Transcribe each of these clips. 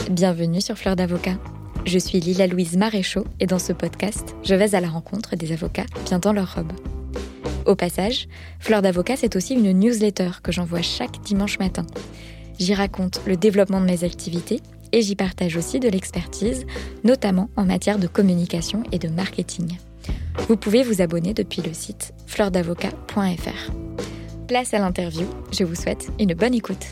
Bienvenue sur Fleur d'Avocat. Je suis Lila-Louise Maréchaux et dans ce podcast, je vais à la rencontre des avocats bien dans leur robe. Au passage, Fleur d'Avocat, c'est aussi une newsletter que j'envoie chaque dimanche matin. J'y raconte le développement de mes activités et j'y partage aussi de l'expertise, notamment en matière de communication et de marketing. Vous pouvez vous abonner depuis le site fleurdavocat.fr. Place à l'interview, je vous souhaite une bonne écoute.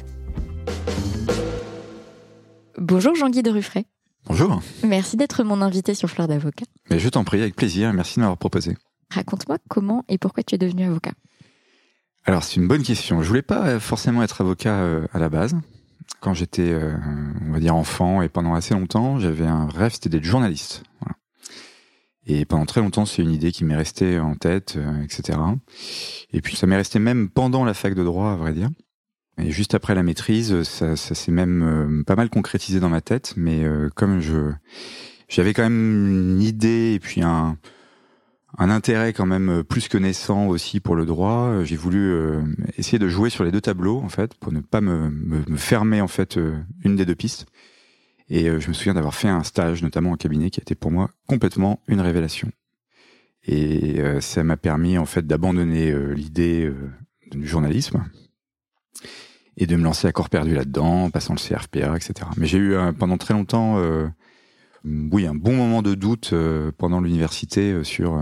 Bonjour Jean-Guy de Ruffray. Bonjour. Merci d'être mon invité sur Fleur d'Avocat. Mais je t'en prie, avec plaisir, merci de m'avoir proposé. Raconte-moi comment et pourquoi tu es devenu avocat. Alors c'est une bonne question. Je voulais pas forcément être avocat à la base. Quand j'étais, on va dire, enfant et pendant assez longtemps, j'avais un rêve, c'était d'être journaliste. Voilà. Et pendant très longtemps, c'est une idée qui m'est restée en tête, etc. Et puis ça m'est resté même pendant la fac de droit, à vrai dire. Et juste après la maîtrise, ça s'est même pas mal concrétisé dans ma tête. Mais comme j'avais quand même une idée et puis un intérêt quand même plus que naissant aussi pour le droit, j'ai voulu essayer de jouer sur les deux tableaux en fait pour ne pas me fermer en fait une des deux pistes. Et je me souviens d'avoir fait un stage notamment en cabinet qui a été pour moi complètement une révélation. Et ça m'a permis en fait d'abandonner l'idée du journalisme et de me lancer à corps perdu là-dedans, en passant le CRFPA, etc. Mais j'ai eu pendant très longtemps un bon moment de doute pendant l'université sur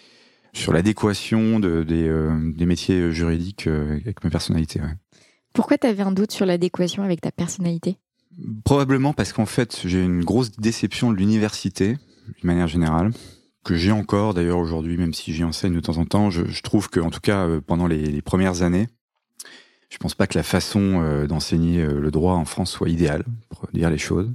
l'adéquation des métiers juridiques avec ma personnalité. Ouais. Pourquoi tu avais un doute sur l'adéquation avec ta personnalité ? Probablement parce qu'en fait, j'ai une grosse déception de l'université, de manière générale, que j'ai encore d'ailleurs aujourd'hui, même si j'y enseigne de temps en temps. Je trouve que, en tout cas, pendant les premières années, je pense pas que la façon d'enseigner le droit en France soit idéale, pour dire les choses.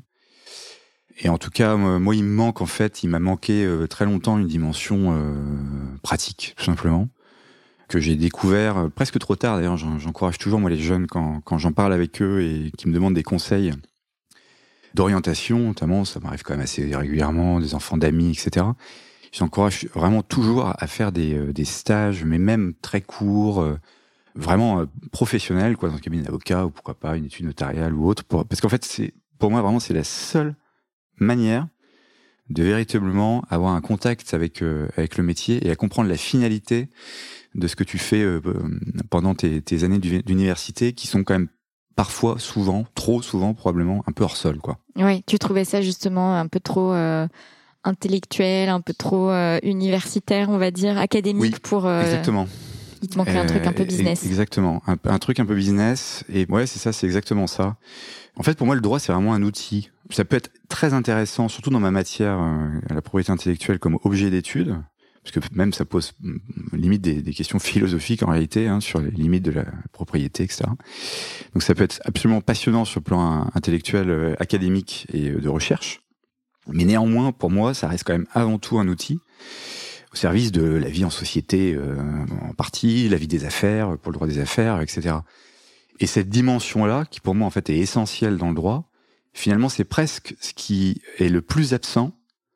Et en tout cas, moi, il m'a manqué très longtemps une dimension pratique, tout simplement, que j'ai découvert presque trop tard. D'ailleurs, j'encourage toujours, moi, les jeunes, quand j'en parle avec eux et qu'ils me demandent des conseils d'orientation, notamment, ça m'arrive quand même assez régulièrement, des enfants d'amis, etc. J'encourage vraiment toujours à faire des stages, mais même très courts, vraiment professionnels, quoi, dans un cabinet d'avocat, ou pourquoi pas une étude notariale ou autre, parce qu'en fait, pour moi, vraiment, c'est la seule manière de véritablement avoir un contact avec le métier et à comprendre la finalité de ce que tu fais pendant tes années d'université, qui sont quand même parfois, souvent, trop souvent probablement, un peu hors sol, quoi. Oui, tu trouvais ça justement un peu trop intellectuel, un peu trop universitaire, on va dire, académique. Oui, exactement. Il te manquait un truc un peu business. Exactement, un truc un peu business. Et ouais, c'est ça, c'est exactement ça. En fait, pour moi, le droit, c'est vraiment un outil. Ça peut être très intéressant, surtout dans ma matière, la propriété intellectuelle comme objet d'étude, parce que même ça pose limite des questions philosophiques en réalité, sur les limites de la propriété, etc. Donc ça peut être absolument passionnant sur le plan intellectuel, académique et de recherche. Mais néanmoins, pour moi, ça reste quand même avant tout un outil au service de la vie en société en partie, la vie des affaires, pour le droit des affaires, etc. Et cette dimension-là, qui pour moi en fait est essentielle dans le droit, finalement c'est presque ce qui est le plus absent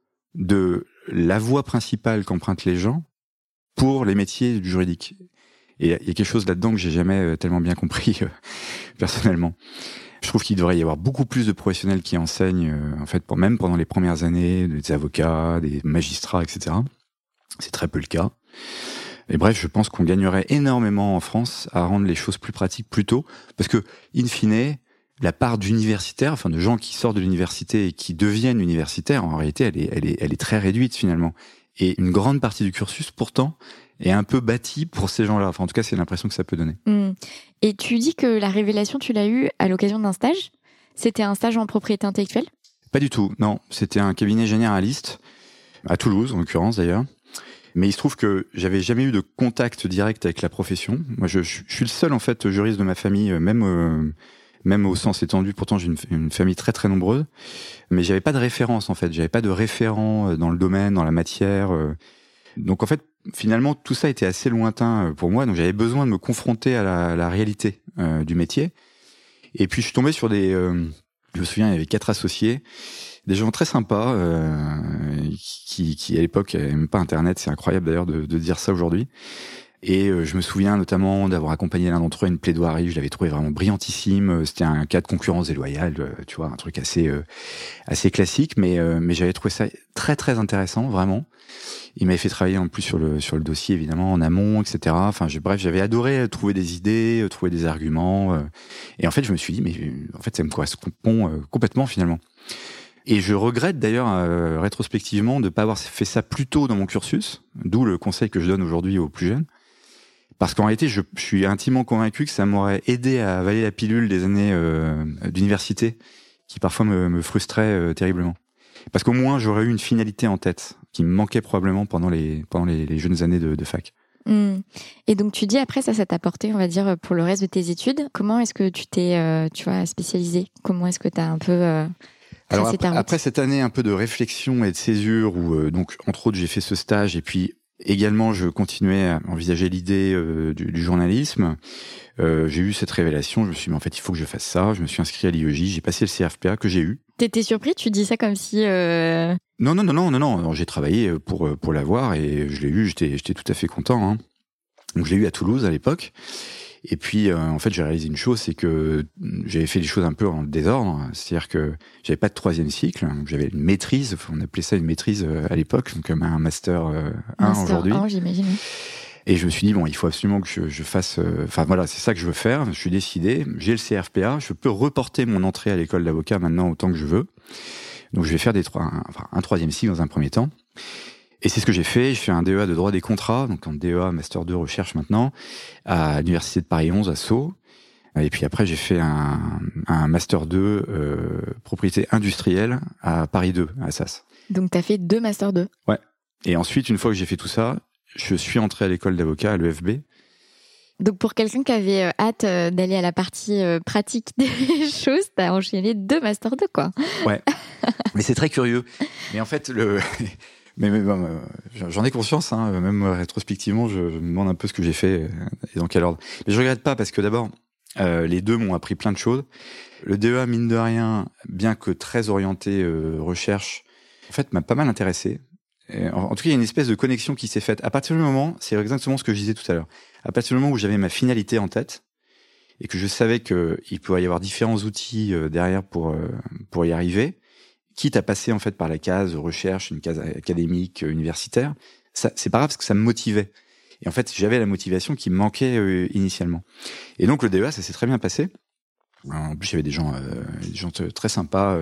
de la voie principale qu'empruntent les gens pour les métiers du juridique. Et il y a quelque chose là-dedans que j'ai jamais tellement bien compris personnellement. Je trouve qu'il devrait y avoir beaucoup plus de professionnels qui enseignent, en fait, même pendant les premières années, des avocats, des magistrats, etc. C'est très peu le cas. Et bref, je pense qu'on gagnerait énormément en France à rendre les choses plus pratiques plus tôt, parce que, in fine, la part d'universitaires, enfin de gens qui sortent de l'université et qui deviennent universitaires, en réalité, elle est très réduite finalement. Et une grande partie du cursus, pourtant, est un peu bâtie pour ces gens-là. Enfin, en tout cas, c'est l'impression que ça peut donner. Et tu dis que la révélation, tu l'as eue à l'occasion d'un stage ? C'était un stage en propriété intellectuelle ? Pas du tout, non. C'était un cabinet généraliste, à Toulouse, en l'occurrence d'ailleurs. Mais il se trouve que j'avais jamais eu de contact direct avec la profession. Moi, je suis le seul, en fait, juriste de ma famille, même au sens étendu. Pourtant, j'ai une famille très, très nombreuse. Mais j'avais pas de référence, en fait. J'avais pas de référent dans le domaine, dans la matière. Donc, en fait, finalement, tout ça était assez lointain pour moi. Donc, j'avais besoin de me confronter à la réalité du métier. Et puis, je suis tombé sur je me souviens, il y avait 4 associés, des gens très sympas, qui à l'époque n'avaient même pas Internet. C'est incroyable d'ailleurs de dire ça aujourd'hui. Et je me souviens notamment d'avoir accompagné l'un d'entre eux à une plaidoirie. Je l'avais trouvé vraiment brillantissime. C'était un cas de concurrence déloyale, tu vois, un truc assez classique, mais j'avais trouvé ça très très intéressant, vraiment. Il m'avait fait travailler en plus sur le dossier, évidemment, en amont, etc. Enfin, bref, j'avais adoré trouver des idées, trouver des arguments. Et en fait, je me suis dit, mais en fait, ça me correspond complètement, finalement. Et je regrette d'ailleurs, rétrospectivement, de ne pas avoir fait ça plus tôt dans mon cursus, d'où le conseil que je donne aujourd'hui aux plus jeunes. Parce qu'en réalité, je suis intimement convaincu que ça m'aurait aidé à avaler la pilule des années d'université, qui parfois me frustraient terriblement. Parce qu'au moins, j'aurais eu une finalité en tête, qui me manquait probablement pendant les jeunes années de fac. Et donc tu dis après ça t'a apporté, on va dire, pour le reste de tes études. Comment est-ce que tu t'es spécialisé? Comment est-ce que tu as un peu alors après cette année un peu de réflexion et de césure où donc entre autres j'ai fait ce stage et puis également je continuais à envisager l'idée du journalisme, j'ai eu cette révélation, je me suis dit mais en fait il faut que je fasse ça, je me suis inscrit à l'IEJ, j'ai passé le CRFPA que j'ai eu. T'étais surpris? Tu dis ça comme si... Non, j'ai travaillé pour l'avoir et je l'ai eu, j'étais tout à fait content. Hein. Donc je l'ai eu à Toulouse à l'époque. Et puis en fait j'ai réalisé une chose, c'est que j'avais fait les choses un peu en désordre. C'est-à-dire que j'avais pas de 3e cycle, j'avais une maîtrise, on appelait ça une maîtrise à l'époque, donc un master 1 aujourd'hui. Master 1, j'imagine. Et je me suis dit, bon, il faut absolument que je fasse... Enfin voilà, c'est ça que je veux faire, je suis décidé, j'ai le CRFPA, je peux reporter mon entrée à l'école d'avocat maintenant autant que je veux. Donc je vais faire un 3e cycle dans un premier temps. Et c'est ce que j'ai fait, je fais un DEA de droit des contrats, donc un DEA Master 2 recherche maintenant, à l'Université de Paris 11 à Sceaux. Et puis après j'ai fait un Master 2 propriété industrielle à Paris 2, à Assas. Donc t'as fait 2 Master 2? Ouais. Et ensuite, une fois que j'ai fait tout ça, je suis entré à l'école d'avocat à l'EFB. Donc pour quelqu'un qui avait hâte d'aller à la partie pratique des choses, t'as enchaîné 2 Master 2, quoi. Ouais. Mais c'est très curieux. Mais en fait, j'en ai conscience, hein, même rétrospectivement, je me demande un peu ce que j'ai fait et dans quel ordre. Mais je regrette pas parce que d'abord, les deux m'ont appris plein de choses. Le DEA, mine de rien, bien que très orienté recherche, en fait, m'a pas mal intéressé. En tout cas, il y a une espèce de connexion qui s'est faite. À partir du moment, c'est exactement ce que je disais tout à l'heure, à partir du moment où j'avais ma finalité en tête et que je savais qu'il pouvait y avoir différents outils derrière pour y arriver, quitte à passer en fait par la case recherche, une case académique, universitaire, ça, c'est pas grave parce que ça me motivait. Et en fait, j'avais la motivation qui me manquait initialement. Et donc le DEA, ça s'est très bien passé. En plus, il y avait des gens très sympas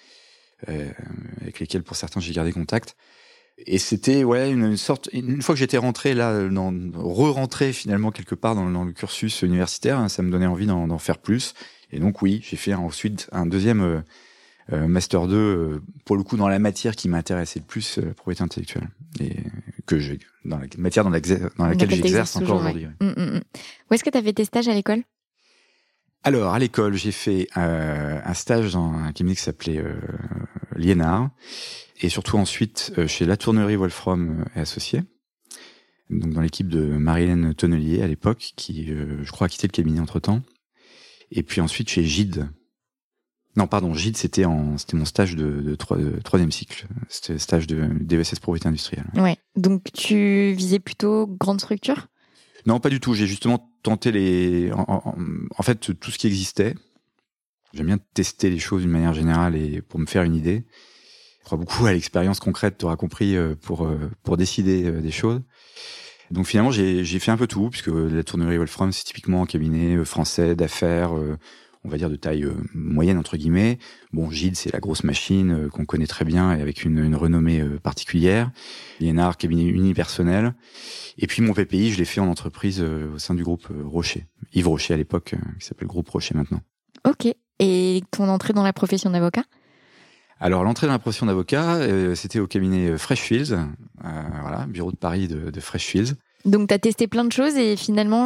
avec lesquels, pour certains, j'ai gardé contact. Et c'était une sorte. Une fois que j'étais rentré là, re-rentré finalement quelque part dans le cursus universitaire, hein, ça me donnait envie d'en faire plus. Et donc oui, j'ai fait ensuite un deuxième Master 2 pour le coup dans la matière qui m'intéressait le plus, la propriété intellectuelle, et dans la matière dans laquelle j'exerce encore aujourd'hui. Ouais. Où est-ce que tu as fait tes stages à l'école? Alors à l'école, j'ai fait un stage dans un cabinet qui s'appelait Liénard. Et surtout ensuite chez Latournerie Wolfram et Associés, donc dans l'équipe de Marie-Hélène Tonnelier à l'époque, qui je crois a quitté le cabinet entre-temps. Et puis ensuite chez Gide. Non, pardon, Gide, c'était mon stage de 3e cycle. C'était le stage de DESS propriété industrielle. Ouais. Donc tu visais plutôt grande structure? Non, pas du tout. J'ai justement tenté en fait tout ce qui existait. J'aime bien tester les choses d'une manière générale et pour me faire une idée. Je crois beaucoup à l'expérience concrète, tu auras compris, pour décider des choses. Donc finalement, j'ai fait un peu tout, puisque la tournerie Wolfram, c'est typiquement un cabinet français d'affaires, on va dire de taille moyenne, entre guillemets. Bon, Gide, c'est la grosse machine qu'on connaît très bien et avec une renommée particulière. Liénard, cabinet unipersonnel. Et puis mon PPI, je l'ai fait en entreprise au sein du groupe Rocher. Yves Rocher à l'époque, qui s'appelle Groupe Rocher maintenant. Ok. Et ton entrée dans la profession d'avocat ? Alors, l'entrée dans la profession d'avocat, c'était au cabinet Freshfields, bureau de Paris de Freshfields. Donc, tu as testé plein de choses et finalement,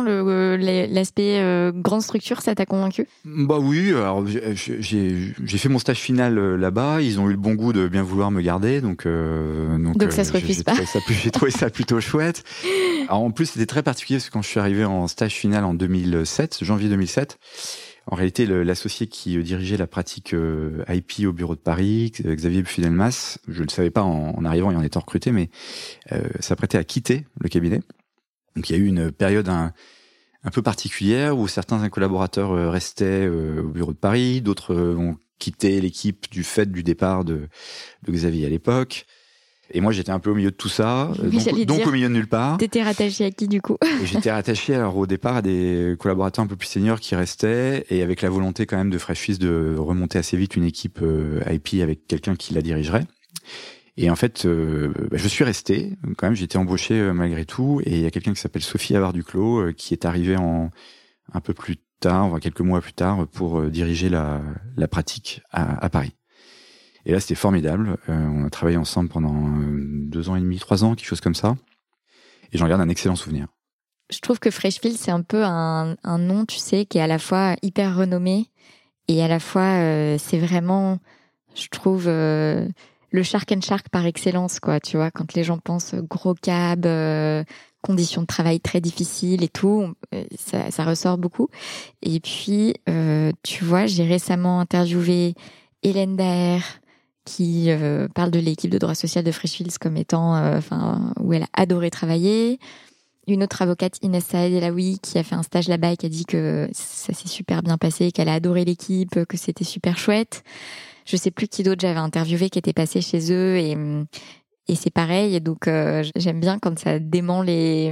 l'aspect grande structure, ça t'a convaincu ? Bah oui, alors j'ai fait mon stage final là-bas, ils ont eu le bon goût de bien vouloir me garder, donc ça se refuse pas. J'ai trouvé ça plutôt chouette. Alors, en plus, c'était très particulier parce que quand je suis arrivé en stage final en 2007, janvier 2007, en réalité, l'associé qui dirigeait la pratique IP au bureau de Paris, Xavier Buffy-Delmas, je ne le savais pas en arrivant et en étant recruté, mais s'apprêtait à quitter le cabinet. Donc il y a eu une période un peu particulière où certains collaborateurs restaient au bureau de Paris, d'autres ont quitté l'équipe du fait du départ de Xavier à l'époque. Et moi, j'étais un peu au milieu de tout ça, donc au milieu de nulle part. T'étais rattaché à qui, du coup? Et j'étais rattaché, alors, au départ, à des collaborateurs un peu plus seniors qui restaient, et avec la volonté quand même de Freshfields de remonter assez vite une équipe IP avec quelqu'un qui la dirigerait. Et en fait, je suis resté. Quand même, j'ai été embauché malgré tout. Et il y a quelqu'un qui s'appelle Sophie Havard-Duclos qui est arrivée un peu plus tard, quelques mois plus tard, pour diriger la pratique à Paris. Et là, c'était formidable. On a travaillé ensemble pendant 2 ans et demi, 3 ans, quelque chose comme ça. Et j'en garde un excellent souvenir. Je trouve que Freshfields, c'est un peu un nom, tu sais, qui est à la fois hyper renommé et à la fois, c'est vraiment, je trouve, le Shark and Shark par excellence, quoi. Tu vois, quand les gens pensent gros cab, conditions de travail très difficiles et tout, ça ressort beaucoup. Et puis, tu vois, j'ai récemment interviewé Hélène Daher, qui parle de l'équipe de droit social de Freshfields comme étant, où elle a adoré travailler. Une autre avocate, Inès Saed Elaoui, qui a fait un stage là-bas et qui a dit que ça s'est super bien passé, qu'elle a adoré l'équipe, que c'était super chouette. Je sais plus qui d'autre j'avais interviewé qui était passé chez eux et c'est pareil. Et donc, j'aime bien quand ça dément les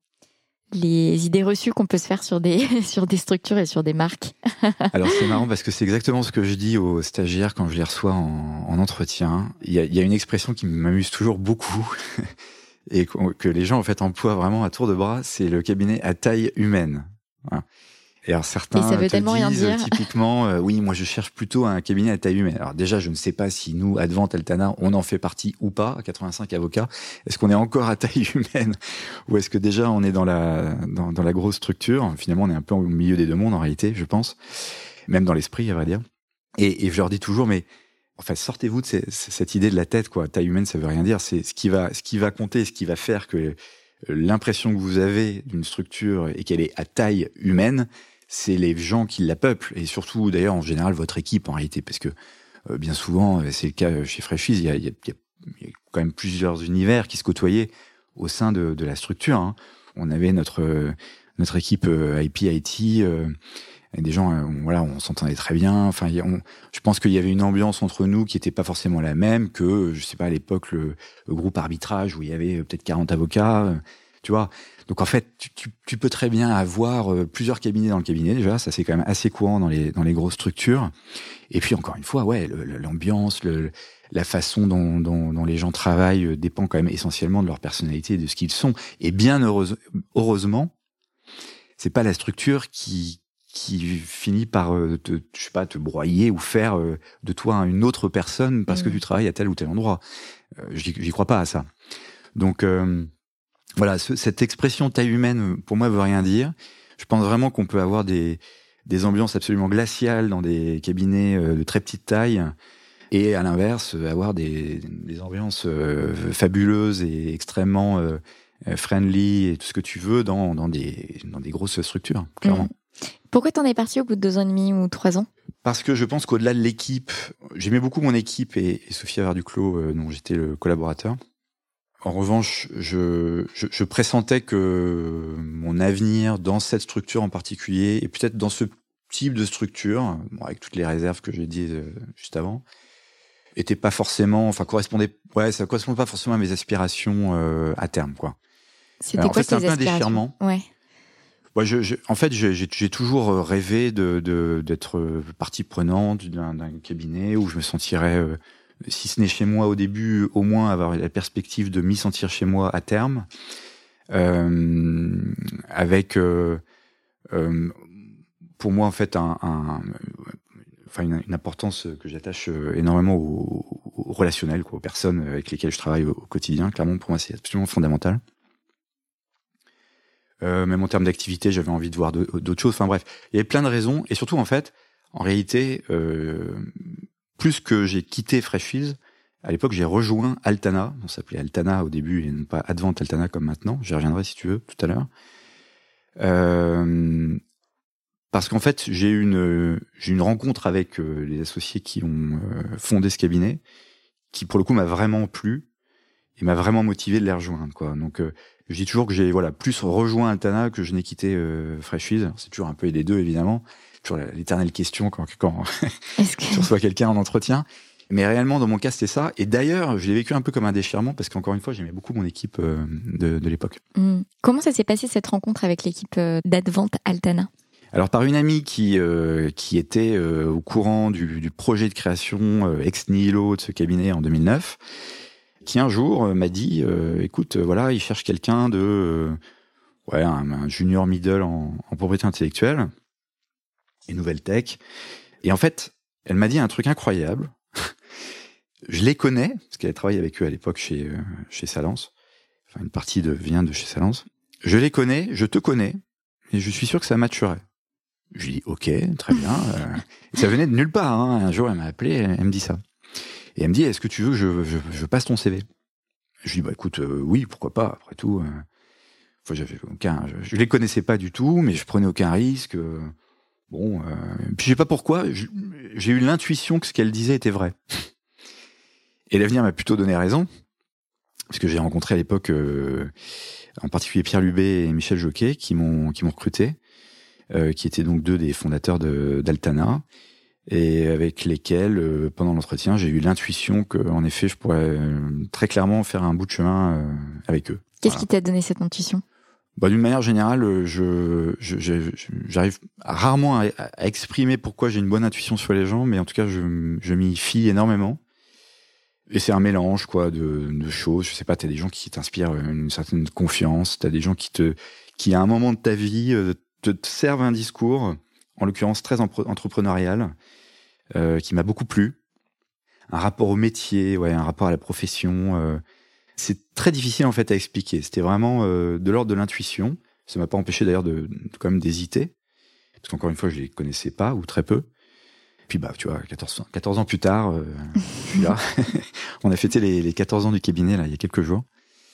idées reçues qu'on peut se faire sur des structures et sur des marques. Alors c'est marrant parce que c'est exactement ce que je dis aux stagiaires quand je les reçois en entretien. Il y a une expression qui m'amuse toujours beaucoup et que les gens en fait emploient vraiment à tour de bras, c'est le cabinet à taille humaine. Voilà. Et alors certains ça veut te tellement rien disent dire. typiquement, oui, moi je cherche plutôt un cabinet à taille humaine. Alors déjà, je ne sais pas si nous, Advent Altana, on en fait partie ou pas, à 85 avocats. Est-ce qu'on est encore à taille humaine ou est-ce que déjà on est dans la grosse structure? Finalement, on est un peu au milieu des deux mondes en réalité, je pense. Même dans l'esprit, à vrai dire. Et je leur dis toujours, mais enfin, sortez-vous de cette idée de la tête, quoi. Taille humaine, ça veut rien dire. C'est ce qui va compter, ce qui va faire que l'impression que vous avez d'une structure et qu'elle est à taille humaine, c'est les gens qui la peuplent, et surtout d'ailleurs en général votre équipe en réalité, parce que bien souvent, c'est le cas chez Freshfields, il y a quand même plusieurs univers qui se côtoyaient au sein de la structure. Hein. On avait notre équipe IP-IT, et des gens, on s'entendait très bien. Enfin, je pense qu'il y avait une ambiance entre nous qui était pas forcément la même que, je sais pas, à l'époque, le groupe arbitrage où il y avait peut-être 40 avocats, tu vois. Donc en fait, tu peux très bien avoir plusieurs cabinets dans le cabinet déjà, ça c'est quand même assez courant dans les grosses structures. Et puis encore une fois, l'ambiance, la façon dont les gens travaillent dépend quand même essentiellement de leur personnalité et de ce qu'ils sont. Et bien heureusement, c'est pas la structure qui finit par te broyer ou faire de toi une autre personne parce que tu travailles à tel ou tel endroit. J'y crois pas à ça. Donc voilà, cette expression taille humaine, pour moi, veut rien dire. Je pense vraiment qu'on peut avoir des ambiances absolument glaciales dans des cabinets de très petite taille, et à l'inverse, avoir des ambiances fabuleuses et extrêmement friendly et tout ce que tu veux dans des grosses structures, clairement. Pourquoi t'en es parti au bout de 2 ans et demi ou 3 ans? Parce que je pense qu'au-delà de l'équipe, j'aimais beaucoup mon équipe et Sophie Havard-Duclos, dont j'étais le collaborateur. En revanche, je pressentais que mon avenir dans cette structure en particulier, et peut-être dans ce type de structure, avec toutes les réserves que j'ai dit juste avant, était pas forcément, ça correspondait pas forcément à mes aspirations à terme, quoi. C'était quoi tes aspirations? C'est un peu un déchirement. Ouais. Ouais, en fait, j'ai toujours rêvé d'être partie prenante d'un cabinet où je me sentirais, si ce n'est chez moi au début, au moins avoir la perspective de m'y sentir chez moi à terme, avec pour moi en fait une importance que j'attache énormément au relationnel, quoi, aux personnes avec lesquelles je travaille au quotidien. Clairement, pour moi, c'est absolument fondamental. Même en termes d'activité, j'avais envie de voir d'autres choses. Enfin bref, il y avait plein de raisons. Et surtout, en fait, en réalité, plus que j'ai quitté Freshfields, à l'époque, j'ai rejoint Altana. On s'appelait Altana au début et non pas Advent Altana comme maintenant. J'y reviendrai si tu veux tout à l'heure. Parce qu'en fait, j'ai eu une rencontre avec les associés qui ont fondé ce cabinet, qui pour le coup m'a vraiment plu et m'a vraiment motivé de les rejoindre, quoi. Donc Je dis toujours que j'ai plus rejoint Altana que je n'ai quitté Freshfields. C'est toujours un peu les deux, évidemment. Toujours l'éternelle question quand tu reçois quelqu'un en entretien. Mais réellement, dans mon cas, c'était ça. Et d'ailleurs, je l'ai vécu un peu comme un déchirement parce qu'encore une fois, j'aimais beaucoup mon équipe de l'époque. Comment ça s'est passé cette rencontre avec l'équipe d'Advent Altana ? Alors, par une amie qui était au courant du projet de création ex nihilo de ce cabinet en 2009, qui un jour m'a dit écoute, il cherche quelqu'un de un junior middle en propriété intellectuelle et nouvelle tech. Et en fait, elle m'a dit un truc incroyable. Je les connais, parce qu'elle travaillait avec eux à l'époque chez Salence. Enfin, une partie vient de chez Salence. Je les connais, je te connais, et je suis sûr que ça matcherait. Je lui dis, ok, très bien. Ça venait de nulle part. Hein. Un jour, elle m'a appelé, elle me dit ça. Et elle me dit, est-ce que tu veux que je passe ton CV ? Je lui dis, écoute, oui, pourquoi pas, après tout. Je les connaissais pas du tout, mais je prenais aucun risque. Puis je sais pas pourquoi, j'ai eu l'intuition que ce qu'elle disait était vrai. Et l'avenir m'a plutôt donné raison, parce que j'ai rencontré à l'époque, en particulier Pierre Lubé et Michel Jocquet, qui m'ont recruté, qui étaient donc deux des fondateurs d'Altana, et avec lesquels, pendant l'entretien, j'ai eu l'intuition que, en effet, je pourrais très clairement faire un bout de chemin avec eux. Qu'est-ce qui t'a donné cette intuition ? D'une manière générale, j'arrive rarement à exprimer pourquoi j'ai une bonne intuition sur les gens, mais en tout cas, je m'y fie énormément. Et c'est un mélange, de choses. Je sais pas, t'as des gens qui t'inspirent une certaine confiance, t'as des gens qui à un moment de ta vie, te servent un discours, en l'occurrence très entrepreneurial, qui m'a beaucoup plu. Un rapport au métier, un rapport à la profession, c'est très difficile en fait à expliquer. C'était vraiment de l'ordre de l'intuition. Ça m'a pas empêché d'ailleurs de quand même d'hésiter, parce qu'encore une fois je les connaissais pas ou très peu. Puis tu vois, 14 ans plus tard, je suis là. On a fêté les 14 ans du cabinet là il y a quelques jours,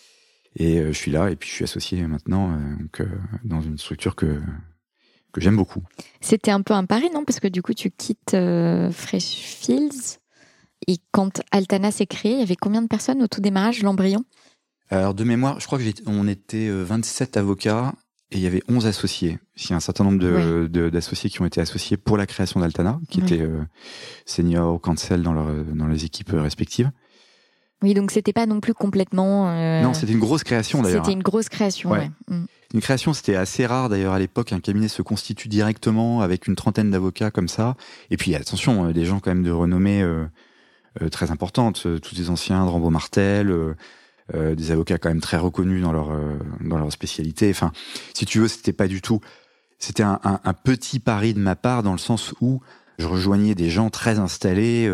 et je suis là et puis je suis associé maintenant dans une structure que j'aime beaucoup. C'était un peu un pari, non ? Parce que du coup tu quittes Freshfields. Et quand Altana s'est créé, il y avait combien de personnes au tout démarrage, l'embryon ? Alors, de mémoire, je crois on était 27 avocats et il y avait 11 associés. Il y a un certain nombre d'associés qui ont été associés pour la création d'Altana, qui étaient seniors ou counsel dans les équipes respectives. Oui, donc c'était pas non plus complètement... Non, c'était une grosse création d'ailleurs. C'était une grosse création, ouais. Une création, c'était assez rare d'ailleurs à l'époque. Un cabinet se constitue directement avec une trentaine d'avocats comme ça. Et puis attention, des gens quand même de renommée... très importantes, tous les anciens de Rambaud Martel, des avocats quand même très reconnus dans leur spécialité. Enfin, si tu veux, c'était pas du tout. C'était un petit pari de ma part dans le sens où je rejoignais des gens très installés,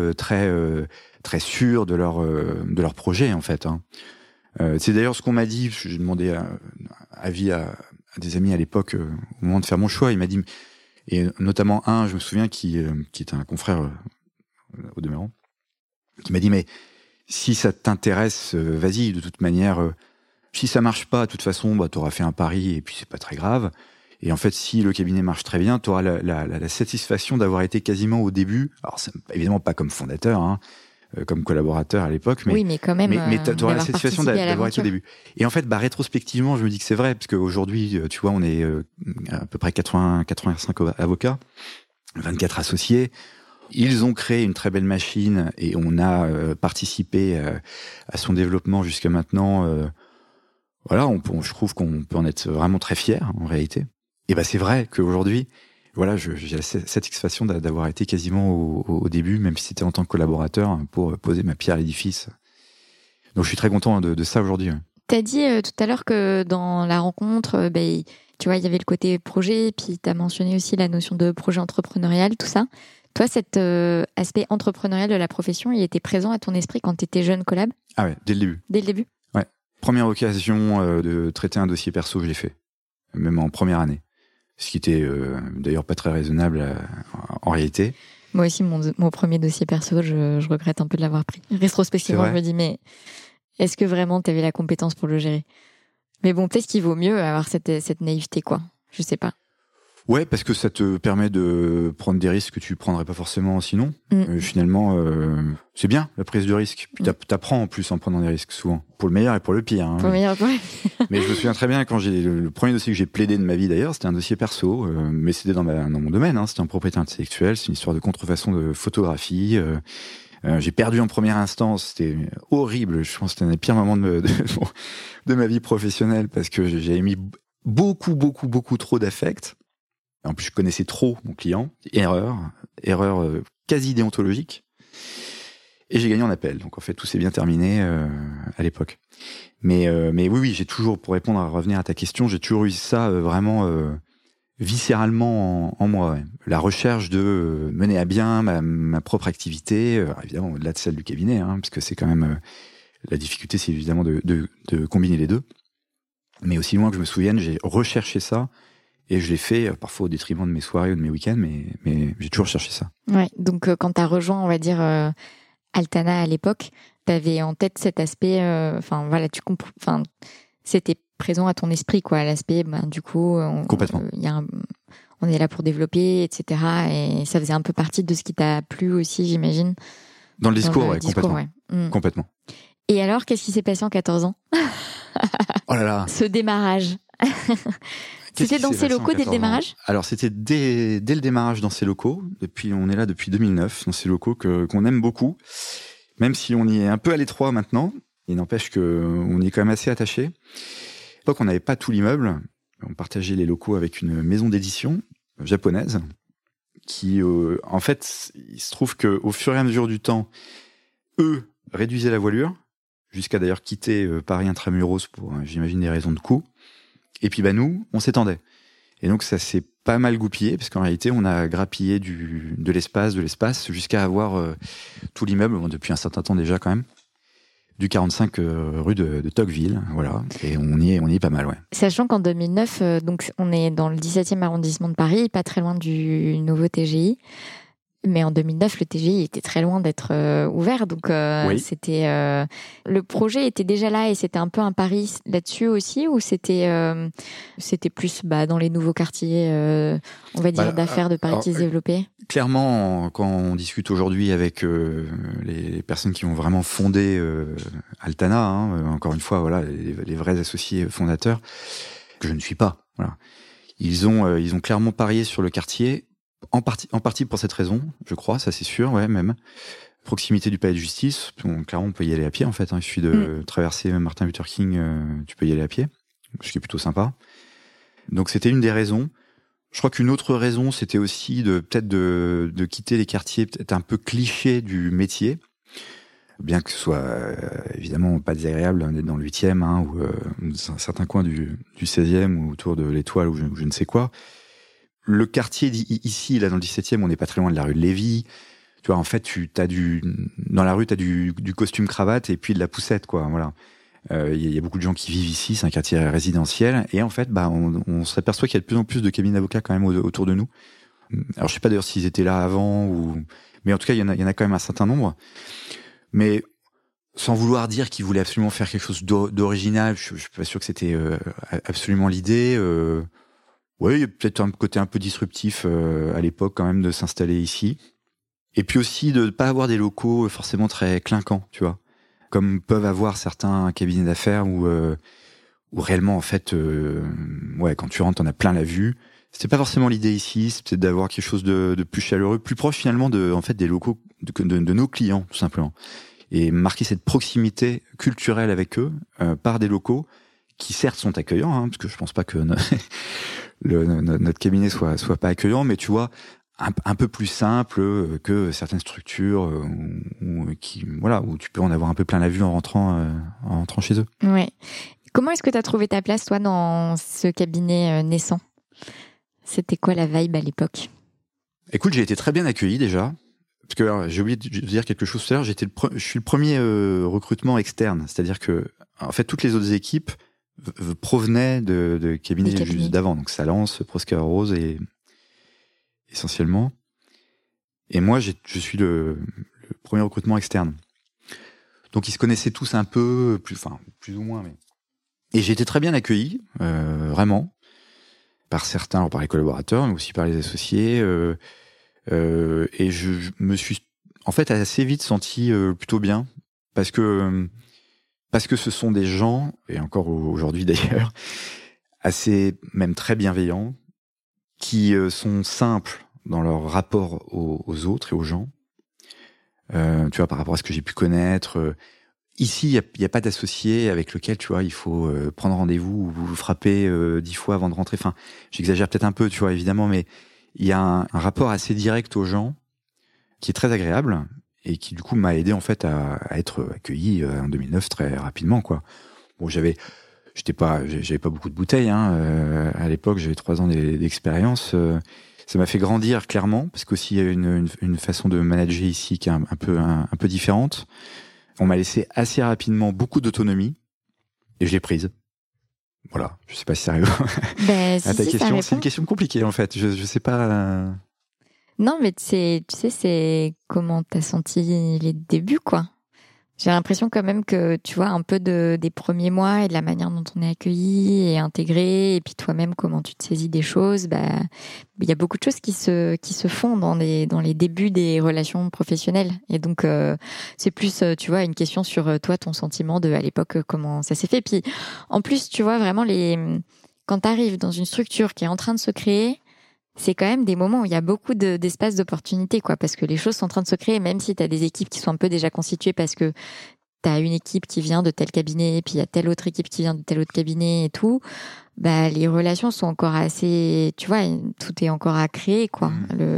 très sûrs de leur projet en fait. Hein. C'est d'ailleurs ce qu'on m'a dit. J'ai demandé avis à des amis à l'époque au moment de faire mon choix. Il m'a dit, et notamment je me souviens qui était un confrère au demeurant, qui m'a dit, mais si ça t'intéresse, vas-y, de toute manière, si ça marche pas, de toute façon, t'auras fait un pari et puis c'est pas très grave. Et en fait, si le cabinet marche très bien, t'auras la satisfaction d'avoir été quasiment au début, alors évidemment pas comme fondateur, hein, comme collaborateur à l'époque, mais, mais quand même, mais t'auras la satisfaction d'avoir été au début. Et en fait, rétrospectivement, je me dis que c'est vrai, parce qu'aujourd'hui, tu vois, on est à peu près 85 avocats, 24 associés. Ils ont créé une très belle machine et on a participé à son développement jusqu'à maintenant. Je trouve qu'on peut en être vraiment très fier en réalité. Et c'est vrai qu'aujourd'hui, j'ai la satisfaction d'avoir été quasiment au début, même si c'était en tant que collaborateur, pour poser ma pierre à l'édifice. Donc je suis très content de ça aujourd'hui. T'as dit tout à l'heure que dans la rencontre, tu vois, il y avait le côté projet, puis t'as mentionné aussi la notion de projet entrepreneurial, tout ça. Toi, cet aspect entrepreneurial de la profession, il était présent à ton esprit quand tu étais jeune collab ? Ah ouais, dès le début. Dès le début ? Ouais. Première occasion de traiter un dossier perso, je l'ai fait. Même en première année. Ce qui était d'ailleurs pas très raisonnable en réalité. Moi aussi, mon premier dossier perso, je regrette un peu de l'avoir pris. Rétrospectivement, je me dis, mais est-ce que vraiment tu avais la compétence pour le gérer ? Mais bon, peut-être qu'il vaut mieux avoir cette naïveté, quoi. Je sais pas. Ouais, parce que ça te permet de prendre des risques que tu prendrais pas forcément sinon. Finalement, c'est bien la prise de risque. Puis t'apprends en plus en prenant des risques souvent, pour le meilleur et pour le pire. Hein. Pour le meilleur, ouais. Mais je me souviens très bien quand le premier dossier que j'ai plaidé de ma vie d'ailleurs, c'était un dossier perso, mais c'était dans mon domaine. Hein, c'était en propriété intellectuelle, c'est une histoire de contrefaçon de photographie. J'ai perdu en première instance, c'était horrible. Je pense que c'était un des pires moments de ma vie professionnelle parce que j'avais mis beaucoup trop d'affect. En plus, je connaissais trop mon client. Erreur quasi déontologique. Et j'ai gagné en appel. Donc en fait, tout s'est bien terminé à l'époque. Mais oui, j'ai toujours, pour revenir à ta question, j'ai toujours eu ça vraiment viscéralement en moi. Ouais. La recherche de mener à bien ma propre activité, évidemment au-delà de celle du cabinet, hein, parce que c'est quand même la difficulté, c'est évidemment de combiner les deux. Mais aussi loin que je me souvienne, j'ai recherché ça. Et je l'ai fait parfois au détriment de mes soirées ou de mes week-ends, mais j'ai toujours cherché ça. Ouais, donc quand tu as rejoint, on va dire, Altana à l'époque, tu avais en tête cet aspect, voilà, c'était présent à ton esprit, quoi, l'aspect, du coup, complètement. On est là pour développer, etc. Et ça faisait un peu partie de ce qui t'a plu aussi, j'imagine. Dans le discours, ouais, complètement. Ouais. Complètement. Et alors, qu'est-ce qui s'est passé en 14 ans? Oh là là. Ce démarrage. C'était dans ces locaux dès le démarrage ? Alors, c'était dès le démarrage dans ces locaux. On est là depuis 2009, dans ces locaux qu'on aime beaucoup. Même si on y est un peu à l'étroit maintenant, il n'empêche qu'on y est quand même assez attaché. À l'époque, on n'avait pas tout l'immeuble. On partageait les locaux avec une maison d'édition japonaise qui, en fait, il se trouve qu'au fur et à mesure du temps, eux réduisaient la voilure, jusqu'à d'ailleurs quitter Paris intramuros pour, j'imagine, des raisons de coût. Et puis nous, on s'étendait. Et donc ça s'est pas mal goupillé, parce qu'en réalité, on a grappillé de l'espace, jusqu'à avoir tout l'immeuble, depuis un certain temps déjà quand même, du 45 rue de Tocqueville, voilà. Et on y est pas mal, ouais. Sachant qu'en 2009, donc on est dans le 17e arrondissement de Paris, pas très loin du nouveau TGI. Mais en 2009, le TGI était très loin d'être ouvert, donc oui. C'était le projet était déjà là et c'était un peu un pari là-dessus aussi, ou c'était plus dans les nouveaux quartiers, on va dire d'affaires de Paris qui se développaient. Clairement, quand on discute aujourd'hui avec les personnes qui ont vraiment fondé Altana, encore une fois, voilà, les vrais associés fondateurs, que je ne suis pas, voilà, ils ont clairement parié sur le quartier. En partie pour cette raison, je crois, ça c'est sûr, ouais, même. Proximité du palais de justice, clairement on peut y aller à pied en fait, il suffit de traverser Martin Luther King, tu peux y aller à pied, ce qui est plutôt sympa. Donc c'était une des raisons. Je crois qu'une autre raison, c'était aussi peut-être de quitter les quartiers peut-être un peu clichés du métier, bien que ce soit évidemment pas désagréable d'être dans le 8e, ou dans certains coins du 16e, ou autour de l'Étoile, ou je ne sais quoi. Le quartier ici, là, dans le 17e, on n'est pas très loin de la rue de Lévis. Tu vois, en fait, dans la rue, t'as du costume cravate et puis de la poussette, quoi, voilà. Y a beaucoup de gens qui vivent ici, c'est un quartier résidentiel. Et en fait, on s'aperçoit qu'il y a de plus en plus de cabinets d'avocats quand même autour de nous. Alors, je sais pas d'ailleurs s'ils étaient là avant mais en tout cas, il y en a quand même un certain nombre. Mais, sans vouloir dire qu'ils voulaient absolument faire quelque chose d'original, je suis pas sûr que c'était absolument l'idée. Oui, il y a peut-être un côté un peu disruptif à l'époque quand même de s'installer ici. Et puis aussi de ne pas avoir des locaux forcément très clinquants, tu vois. Comme peuvent avoir certains cabinets d'affaires où réellement, en fait, quand tu rentres, t'en as plein la vue. C'était pas forcément l'idée ici, c'était d'avoir quelque chose de plus chaleureux, plus proche finalement des locaux de nos clients, tout simplement. Et marquer cette proximité culturelle avec eux par des locaux qui certes sont accueillants, parce que je pense pas que notre cabinet soit pas accueillant, mais tu vois, un peu plus simple que certaines structures où tu peux en avoir un peu plein la vue en rentrant chez eux. Ouais. Comment est-ce que tu as trouvé ta place, toi, dans ce cabinet naissant ? C'était quoi la vibe à l'époque ? Écoute, j'ai été très bien accueilli déjà. Parce que j'ai oublié de dire quelque chose tout à l'heure, je suis le premier recrutement externe. C'est-à-dire que, en fait, toutes les autres équipes provenaient de cabinets juste d'avant. Donc Salence, Prosper Rose et essentiellement. Et moi, je suis le premier recrutement externe. Donc ils se connaissaient tous un peu, plus ou moins. Et j'ai été très bien accueilli, vraiment. par certains, alors par les collaborateurs, mais aussi par les associés. Et je me suis en fait assez vite senti plutôt bien parce que ce sont des gens, et encore aujourd'hui d'ailleurs, assez, même très bienveillants, qui sont simples dans leur rapport aux autres et aux gens. Tu vois, par rapport à ce que j'ai pu connaître. Ici, il y a pas d'associé avec lequel, tu vois, il faut prendre rendez-vous ou vous frapper 10 fois avant de rentrer. Enfin, j'exagère peut-être un peu, tu vois, évidemment, mais il y a un rapport assez direct aux gens qui est très agréable et qui, du coup, m'a aidé, en fait, à être accueilli en 2009 très rapidement, quoi. Bon, j'avais pas beaucoup de bouteilles, hein. À l'époque, j'avais 3 ans d'expérience. Ça m'a fait grandir, clairement, parce qu'aussi, il y a une façon de manager ici qui est un peu différente. On m'a laissé assez rapidement beaucoup d'autonomie et je l'ai prise. Voilà, je sais pas si ça répond Ben, à ta question. C'est une question compliquée en fait. Je sais pas. Non, mais tu sais, c'est comment t'as senti les débuts, quoi. J'ai l'impression quand même que, tu vois, un peu des premiers mois et de la manière dont on est accueilli et intégré, et puis toi-même, comment tu te saisis des choses, bah, il y a beaucoup de choses qui se font dans les débuts des relations professionnelles. Et donc, c'est plus, tu vois, une question sur toi, ton sentiment à l'époque, comment ça s'est fait. Puis, en plus, tu vois, vraiment quand t'arrives dans une structure qui est en train de se créer, c'est quand même des moments où il y a beaucoup d'espace d'opportunité, quoi, parce que les choses sont en train de se créer, même si tu as des équipes qui sont un peu déjà constituées, parce que tu as une équipe qui vient de tel cabinet, puis il y a telle autre équipe qui vient de tel autre cabinet et tout, bah, les relations sont encore assez, tu vois, tout est encore à créer, quoi.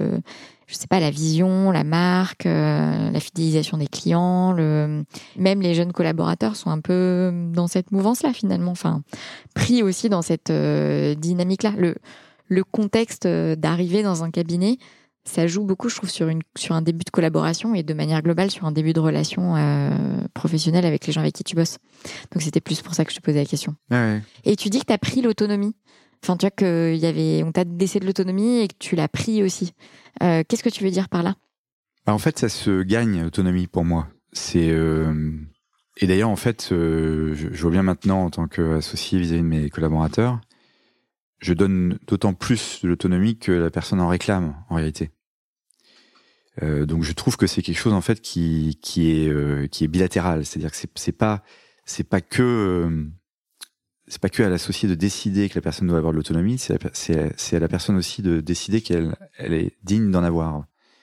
Je sais pas, la vision, la marque, la fidélisation des clients, même les jeunes collaborateurs sont un peu dans cette mouvance-là, finalement, enfin, pris aussi dans cette dynamique-là. Le contexte d'arriver dans un cabinet, ça joue beaucoup, je trouve, sur un début de collaboration et de manière globale sur un début de relation professionnelle avec les gens avec qui tu bosses. Donc c'était plus pour ça que je te posais la question. Ouais. Et tu dis que tu as pris l'autonomie. Enfin, tu vois on t'a laissé de l'autonomie et que tu l'as pris aussi. Qu'est-ce que tu veux dire par là ? Bah, en fait, ça se gagne l'autonomie pour moi. Et d'ailleurs, en fait, je vois bien maintenant en tant qu'associé vis-à-vis de mes collaborateurs, je donne d'autant plus de l'autonomie que la personne en réclame, en réalité. Donc je trouve que c'est quelque chose en fait qui est bilatéral, c'est-à-dire que c'est pas que à l'associé de décider que la personne doit avoir de l'autonomie, c'est à la personne aussi de décider qu'elle est digne d'en avoir.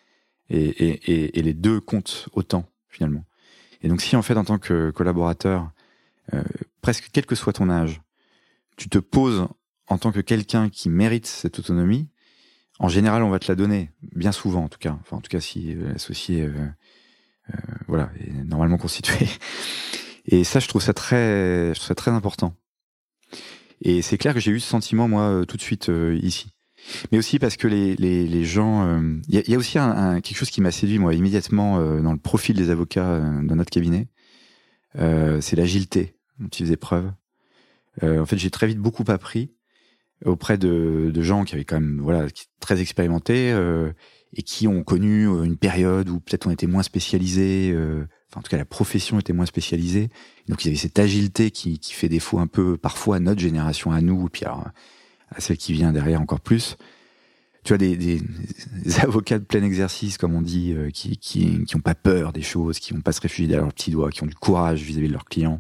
Et les deux comptent autant finalement. Et donc si en fait en tant que collaborateur, presque quel que soit ton âge, tu te poses en tant que quelqu'un qui mérite cette autonomie, en général, on va te la donner, bien souvent en tout cas. Enfin, en tout cas, si l'associé voilà, est normalement constitué. Et ça, je trouve ça très important. Et c'est clair que j'ai eu ce sentiment, moi, tout de suite ici. Mais aussi parce que les gens... Il y a aussi quelque chose qui m'a séduit, moi, immédiatement dans le profil des avocats dans notre cabinet. C'est l'agilité dont ils faisaient preuve. En fait, j'ai très vite beaucoup appris auprès de gens qui avaient quand même très expérimentés et qui ont connu une période où peut-être on était moins spécialisé, en tout cas la profession était moins spécialisée, donc il y avait cette agilité qui fait défaut un peu parfois à notre génération, à nous, et puis alors, à celle qui vient derrière encore plus. Tu vois, des avocats de plein exercice, comme on dit, qui ont pas peur des choses, qui vont pas se réfugier derrière leurs petits doigts, qui ont du courage vis-à-vis de leurs clients.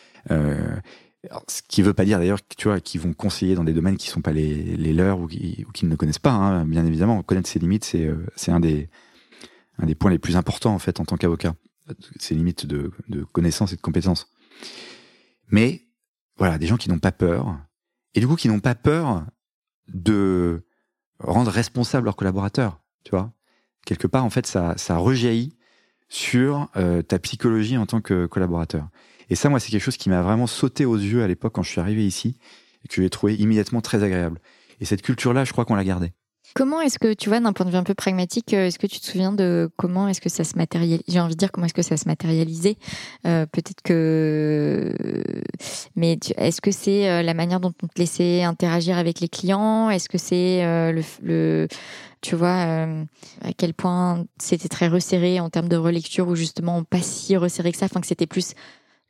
Alors, ce qui veut pas dire d'ailleurs, tu vois, qu'ils vont conseiller dans des domaines qui sont pas les leurs ou qu'ils ne connaissent pas, hein. Bien évidemment, connaître ses limites, c'est un des points les plus importants en fait en tant qu'avocat. Ses limites de connaissance et de compétence. Mais voilà, des gens qui n'ont pas peur et du coup qui n'ont pas peur de rendre responsables leurs collaborateurs. Tu vois, quelque part en fait ça rejaillit sur ta psychologie en tant que collaborateur. Et ça, moi, c'est quelque chose qui m'a vraiment sauté aux yeux à l'époque quand je suis arrivé ici et que j'ai trouvé immédiatement très agréable. Et cette culture-là, je crois qu'on l'a gardée. Comment est-ce que, tu vois, d'un point de vue un peu pragmatique, est-ce que tu te souviens de comment est-ce que ça se matérialise ? J'ai envie de dire comment est-ce que ça se matérialisait. Peut-être que... Mais est-ce que c'est la manière dont on te laissait interagir avec les clients ? Est-ce que c'est tu vois, à quel point c'était très resserré en termes de relecture ou justement pas si resserré que ça, enfin que c'était plus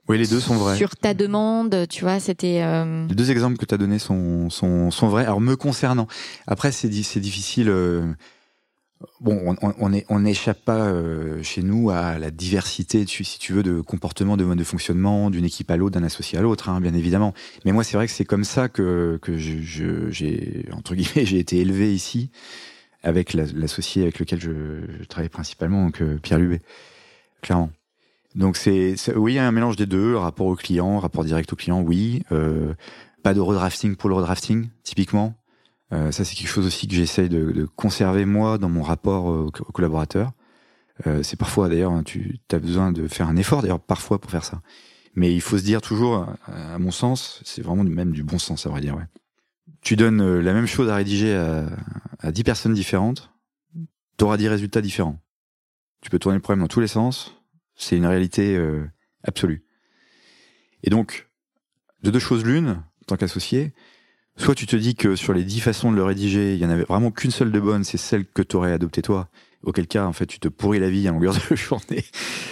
Oui, les deux sont vrais. Sur ta demande, tu vois, c'était... Les deux exemples que tu as donnés sont vrais. Alors, me concernant, après, c'est difficile. Bon, on n'échappe pas chez nous à la diversité, si tu veux, de comportements, de modes de fonctionnement, d'une équipe à l'autre, d'un associé à l'autre, hein, bien évidemment. Mais moi, c'est vrai que c'est comme ça que j'ai, entre guillemets, j'ai été élevé ici, avec l'associé avec lequel je travaille principalement, donc Pierre Lubé, clairement. Donc oui, il y a un mélange des deux, rapport au client, rapport direct au client, oui. Pas de redrafting pour le redrafting, typiquement. Ça, c'est quelque chose aussi que j'essaye de conserver, moi, dans mon rapport aux collaborateurs. C'est parfois, d'ailleurs, tu as besoin de faire un effort, d'ailleurs, parfois, pour faire ça. Mais il faut se dire toujours, à mon sens, c'est vraiment même du bon sens, à vrai dire, ouais. Tu donnes la même chose à rédiger à 10 personnes différentes, t'auras 10 résultats différents. Tu peux tourner le problème dans tous les sens, c'est une réalité absolue. Et donc, de deux choses l'une, en tant qu'associé, soit tu te dis que sur les 10 façons de le rédiger, il y en avait vraiment qu'une seule de bonne, c'est celle que tu aurais adoptée toi. Auquel cas, en fait, tu te pourris la vie à longueur de journée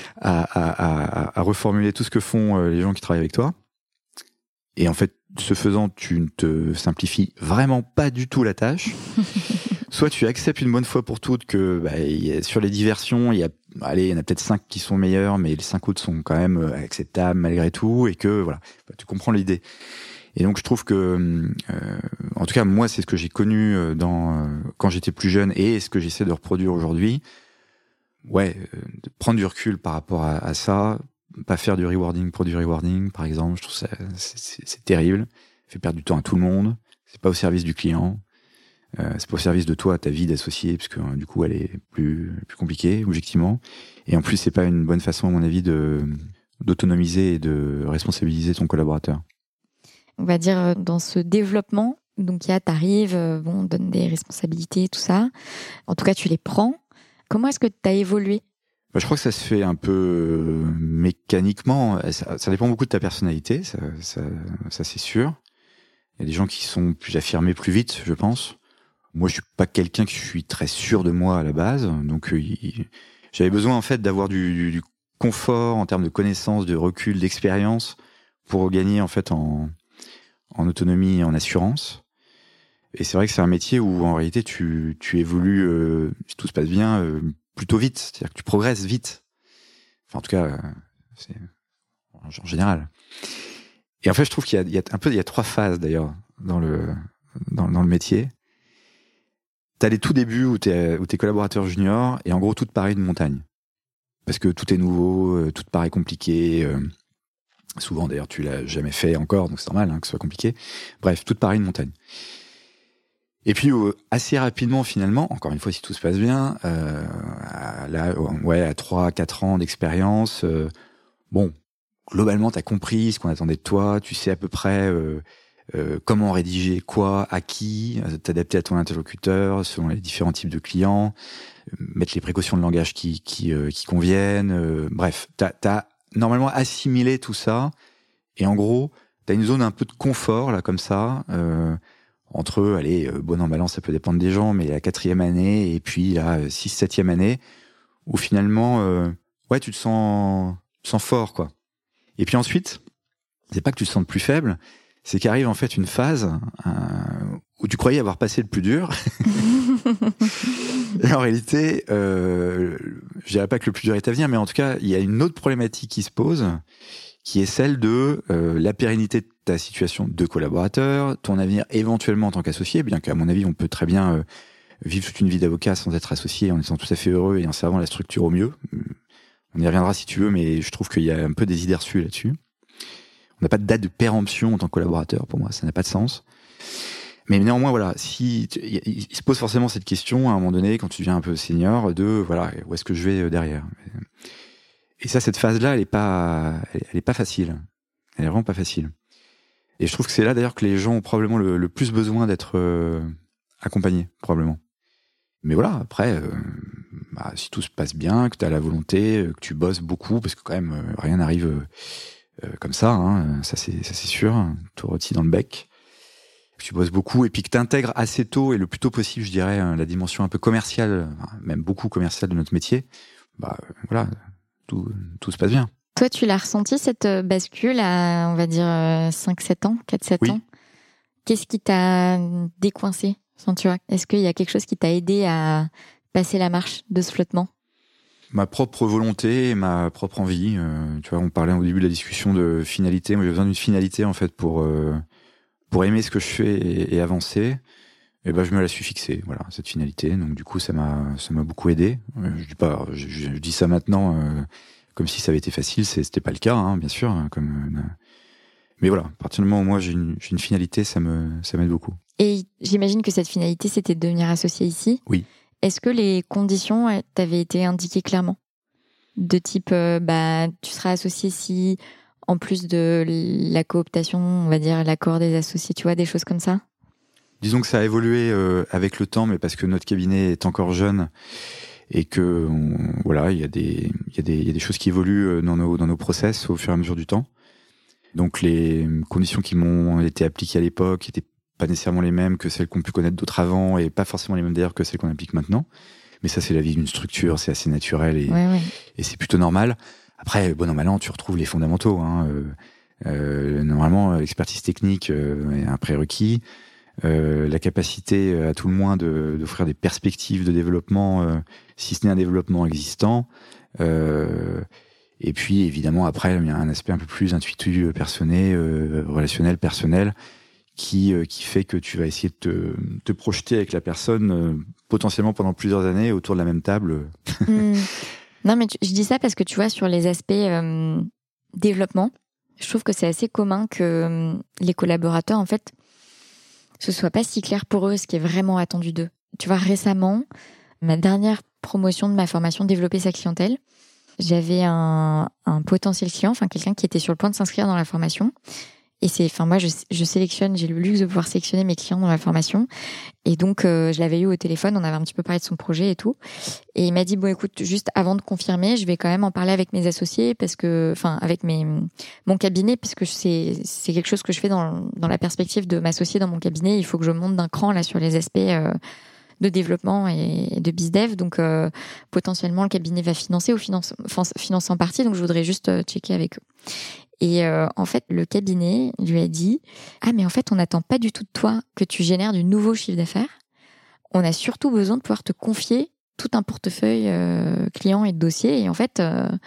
à reformuler tout ce que font les gens qui travaillent avec toi. Et en fait, ce faisant, tu ne te simplifies vraiment pas du tout la tâche. Soit tu acceptes une bonne fois pour toutes que sur les 10 versions, il y en a peut-être 5 qui sont meilleures, mais les 5 autres sont quand même acceptables malgré tout, et que voilà, tu comprends l'idée. Et donc je trouve que, en tout cas moi, c'est ce que j'ai connu quand j'étais plus jeune et ce que j'essaie de reproduire aujourd'hui. Ouais, de prendre du recul par rapport à ça, pas faire du rewarding pour du rewarding, par exemple. Je trouve ça c'est terrible, ça fait perdre du temps à tout le monde. C'est pas au service du client. C'est pas au service de toi, ta vie d'associé, parce que du coup elle est plus compliquée objectivement. Et en plus c'est pas une bonne façon à mon avis d'autonomiser et de responsabiliser ton collaborateur. On va dire dans ce développement, donc t'arrives, on donne des responsabilités, tout ça. En tout cas, tu les prends. Comment est-ce que tu as évolué ? Je crois que ça se fait un peu mécaniquement. Ça dépend beaucoup de ta personnalité, ça c'est sûr. Il y a des gens qui sont plus affirmés plus vite, je pense. Moi, je suis pas quelqu'un qui suis très sûr de moi à la base, donc j'avais besoin en fait d'avoir du confort en termes de connaissances, de recul, d'expérience pour gagner en fait en autonomie et en assurance. Et c'est vrai que c'est un métier où en réalité tu évolues, si tout se passe bien, plutôt vite, c'est-à-dire que tu progresses vite. Enfin, en tout cas, c'est en général. Et en fait, je trouve qu'il y a 3 phases d'ailleurs dans le métier. T'as les tout débuts où t'es collaborateur junior, et en gros, tout te paraît une montagne. Parce que tout est nouveau, tout te paraît compliqué. Souvent, d'ailleurs, tu l'as jamais fait encore, donc c'est normal que ce soit compliqué. Bref, tout te paraît une montagne. Et puis, assez rapidement, finalement, encore une fois, si tout se passe bien, à 3-4 ans d'expérience, globalement, t'as compris ce qu'on attendait de toi, tu sais à peu près... comment rédiger quoi, à qui, t'adapter à ton interlocuteur selon les différents types de clients, mettre les précautions de langage qui conviennent. Bref, t'as normalement assimilé tout ça, et en gros, t'as une zone un peu de confort là comme ça, entre bon an mal an, ça peut dépendre des gens, mais la 4e année et puis la 6-7e année, où finalement, tu te sens fort quoi. Et puis ensuite, c'est pas que tu te sens plus faible. C'est qu'arrive en fait une phase où tu croyais avoir passé le plus dur. Et en réalité, je dirais pas que le plus dur est à venir, mais en tout cas, il y a une autre problématique qui se pose, qui est celle de la pérennité de ta situation de collaborateur, ton avenir éventuellement en tant qu'associé, bien qu'à mon avis, on peut très bien vivre toute une vie d'avocat sans être associé, en étant tout à fait heureux et en servant la structure au mieux. On y reviendra si tu veux, mais je trouve qu'il y a un peu des idées reçues là-dessus. On n'a pas de date de péremption en tant que collaborateur, pour moi, ça n'a pas de sens. Mais néanmoins, voilà, il se pose forcément cette question, à un moment donné, quand tu deviens un peu senior, où est-ce que je vais derrière ? Et ça, cette phase-là, elle est pas facile. Elle est vraiment pas facile. Et je trouve que c'est là, d'ailleurs, que les gens ont probablement le plus besoin d'être accompagnés, probablement. Mais voilà, après, si tout se passe bien, que tu as la volonté, que tu bosses beaucoup, parce que quand même, rien n'arrive... comme ça, ça c'est sûr, tout rôti dans le bec. Tu bosses beaucoup et puis que tu intègres assez tôt et le plus tôt possible, je dirais, la dimension un peu commerciale, même beaucoup commerciale de notre métier. Tout se passe bien. Toi, tu l'as ressenti, cette bascule à, on va dire, 5-7 ans, 4-7 ans? Qu'est-ce qui t'a décoincé? Enfin, tu vois, est-ce qu'il y a quelque chose qui t'a aidé à passer la marche de ce flottement? Ma propre volonté et ma propre envie. Tu vois, on parlait au début de la discussion de finalité. Moi, j'ai besoin d'une finalité, en fait, pour aimer ce que je fais et avancer. Et ben, je me la suis fixée, voilà, cette finalité. Donc, du coup, ça m'a beaucoup aidé. Je dis ça maintenant, comme si ça avait été facile. C'était pas le cas, hein, bien sûr. Mais voilà, à partir du moment où moi j'ai une finalité, ça m'aide beaucoup. Et j'imagine que cette finalité, c'était de devenir associé ici. Oui. Est-ce que les conditions t'avaient été indiquées clairement? De type, tu seras associé si, en plus de la cooptation, on va dire l'accord des associés, tu vois, des choses comme ça? Disons que ça a évolué avec le temps, mais parce que notre cabinet est encore jeune et que voilà, il y a des choses qui évoluent dans nos process au fur et à mesure du temps. Donc les conditions qui m'ont été appliquées à l'époque n'étaient pas nécessairement les mêmes que celles qu'on peut connaître d'autres avant, et pas forcément les mêmes d'ailleurs que celles qu'on applique maintenant. Mais ça, c'est la vie d'une structure, c'est assez naturel et c'est plutôt normal. Après, bon an mal an, tu retrouves les fondamentaux. Hein. Normalement, l'expertise technique est un prérequis. La capacité à tout le moins d'offrir des perspectives de développement, si ce n'est un développement existant. Et puis évidemment après il y a un aspect un peu plus intuitif, relationnel, personnel, qui fait que tu vas essayer de te projeter avec la personne potentiellement pendant plusieurs années autour de la même table. Non mais je dis ça parce que tu vois, sur les aspects développement, je trouve que c'est assez commun que les collaborateurs, en fait, ce soit pas si clair pour eux ce qui est vraiment attendu d'eux. Tu vois, récemment, ma dernière promotion de ma formation Développer sa clientèle, j'avais un potentiel client, enfin quelqu'un qui était sur le point de s'inscrire dans la formation. Et moi je sélectionne, j'ai le luxe de pouvoir sélectionner mes clients dans la formation. Et donc je l'avais eu au téléphone, on avait un petit peu parlé de son projet et tout. Et il m'a dit, bon écoute, juste avant de confirmer, je vais quand même en parler avec mes associés avec mon cabinet, parce que c'est quelque chose que je fais dans la perspective de m'associer dans mon cabinet. Il faut que je monte d'un cran là sur les aspects de développement et de bizdev. Donc, potentiellement, le cabinet va financer ou finance en partie. Donc, je voudrais juste checker avec eux. Et en fait, le cabinet lui a dit, ah, mais en fait, on n'attend pas du tout de toi que tu génères du nouveau chiffre d'affaires. On a surtout besoin de pouvoir te confier tout un portefeuille client et de dossiers. Et en fait,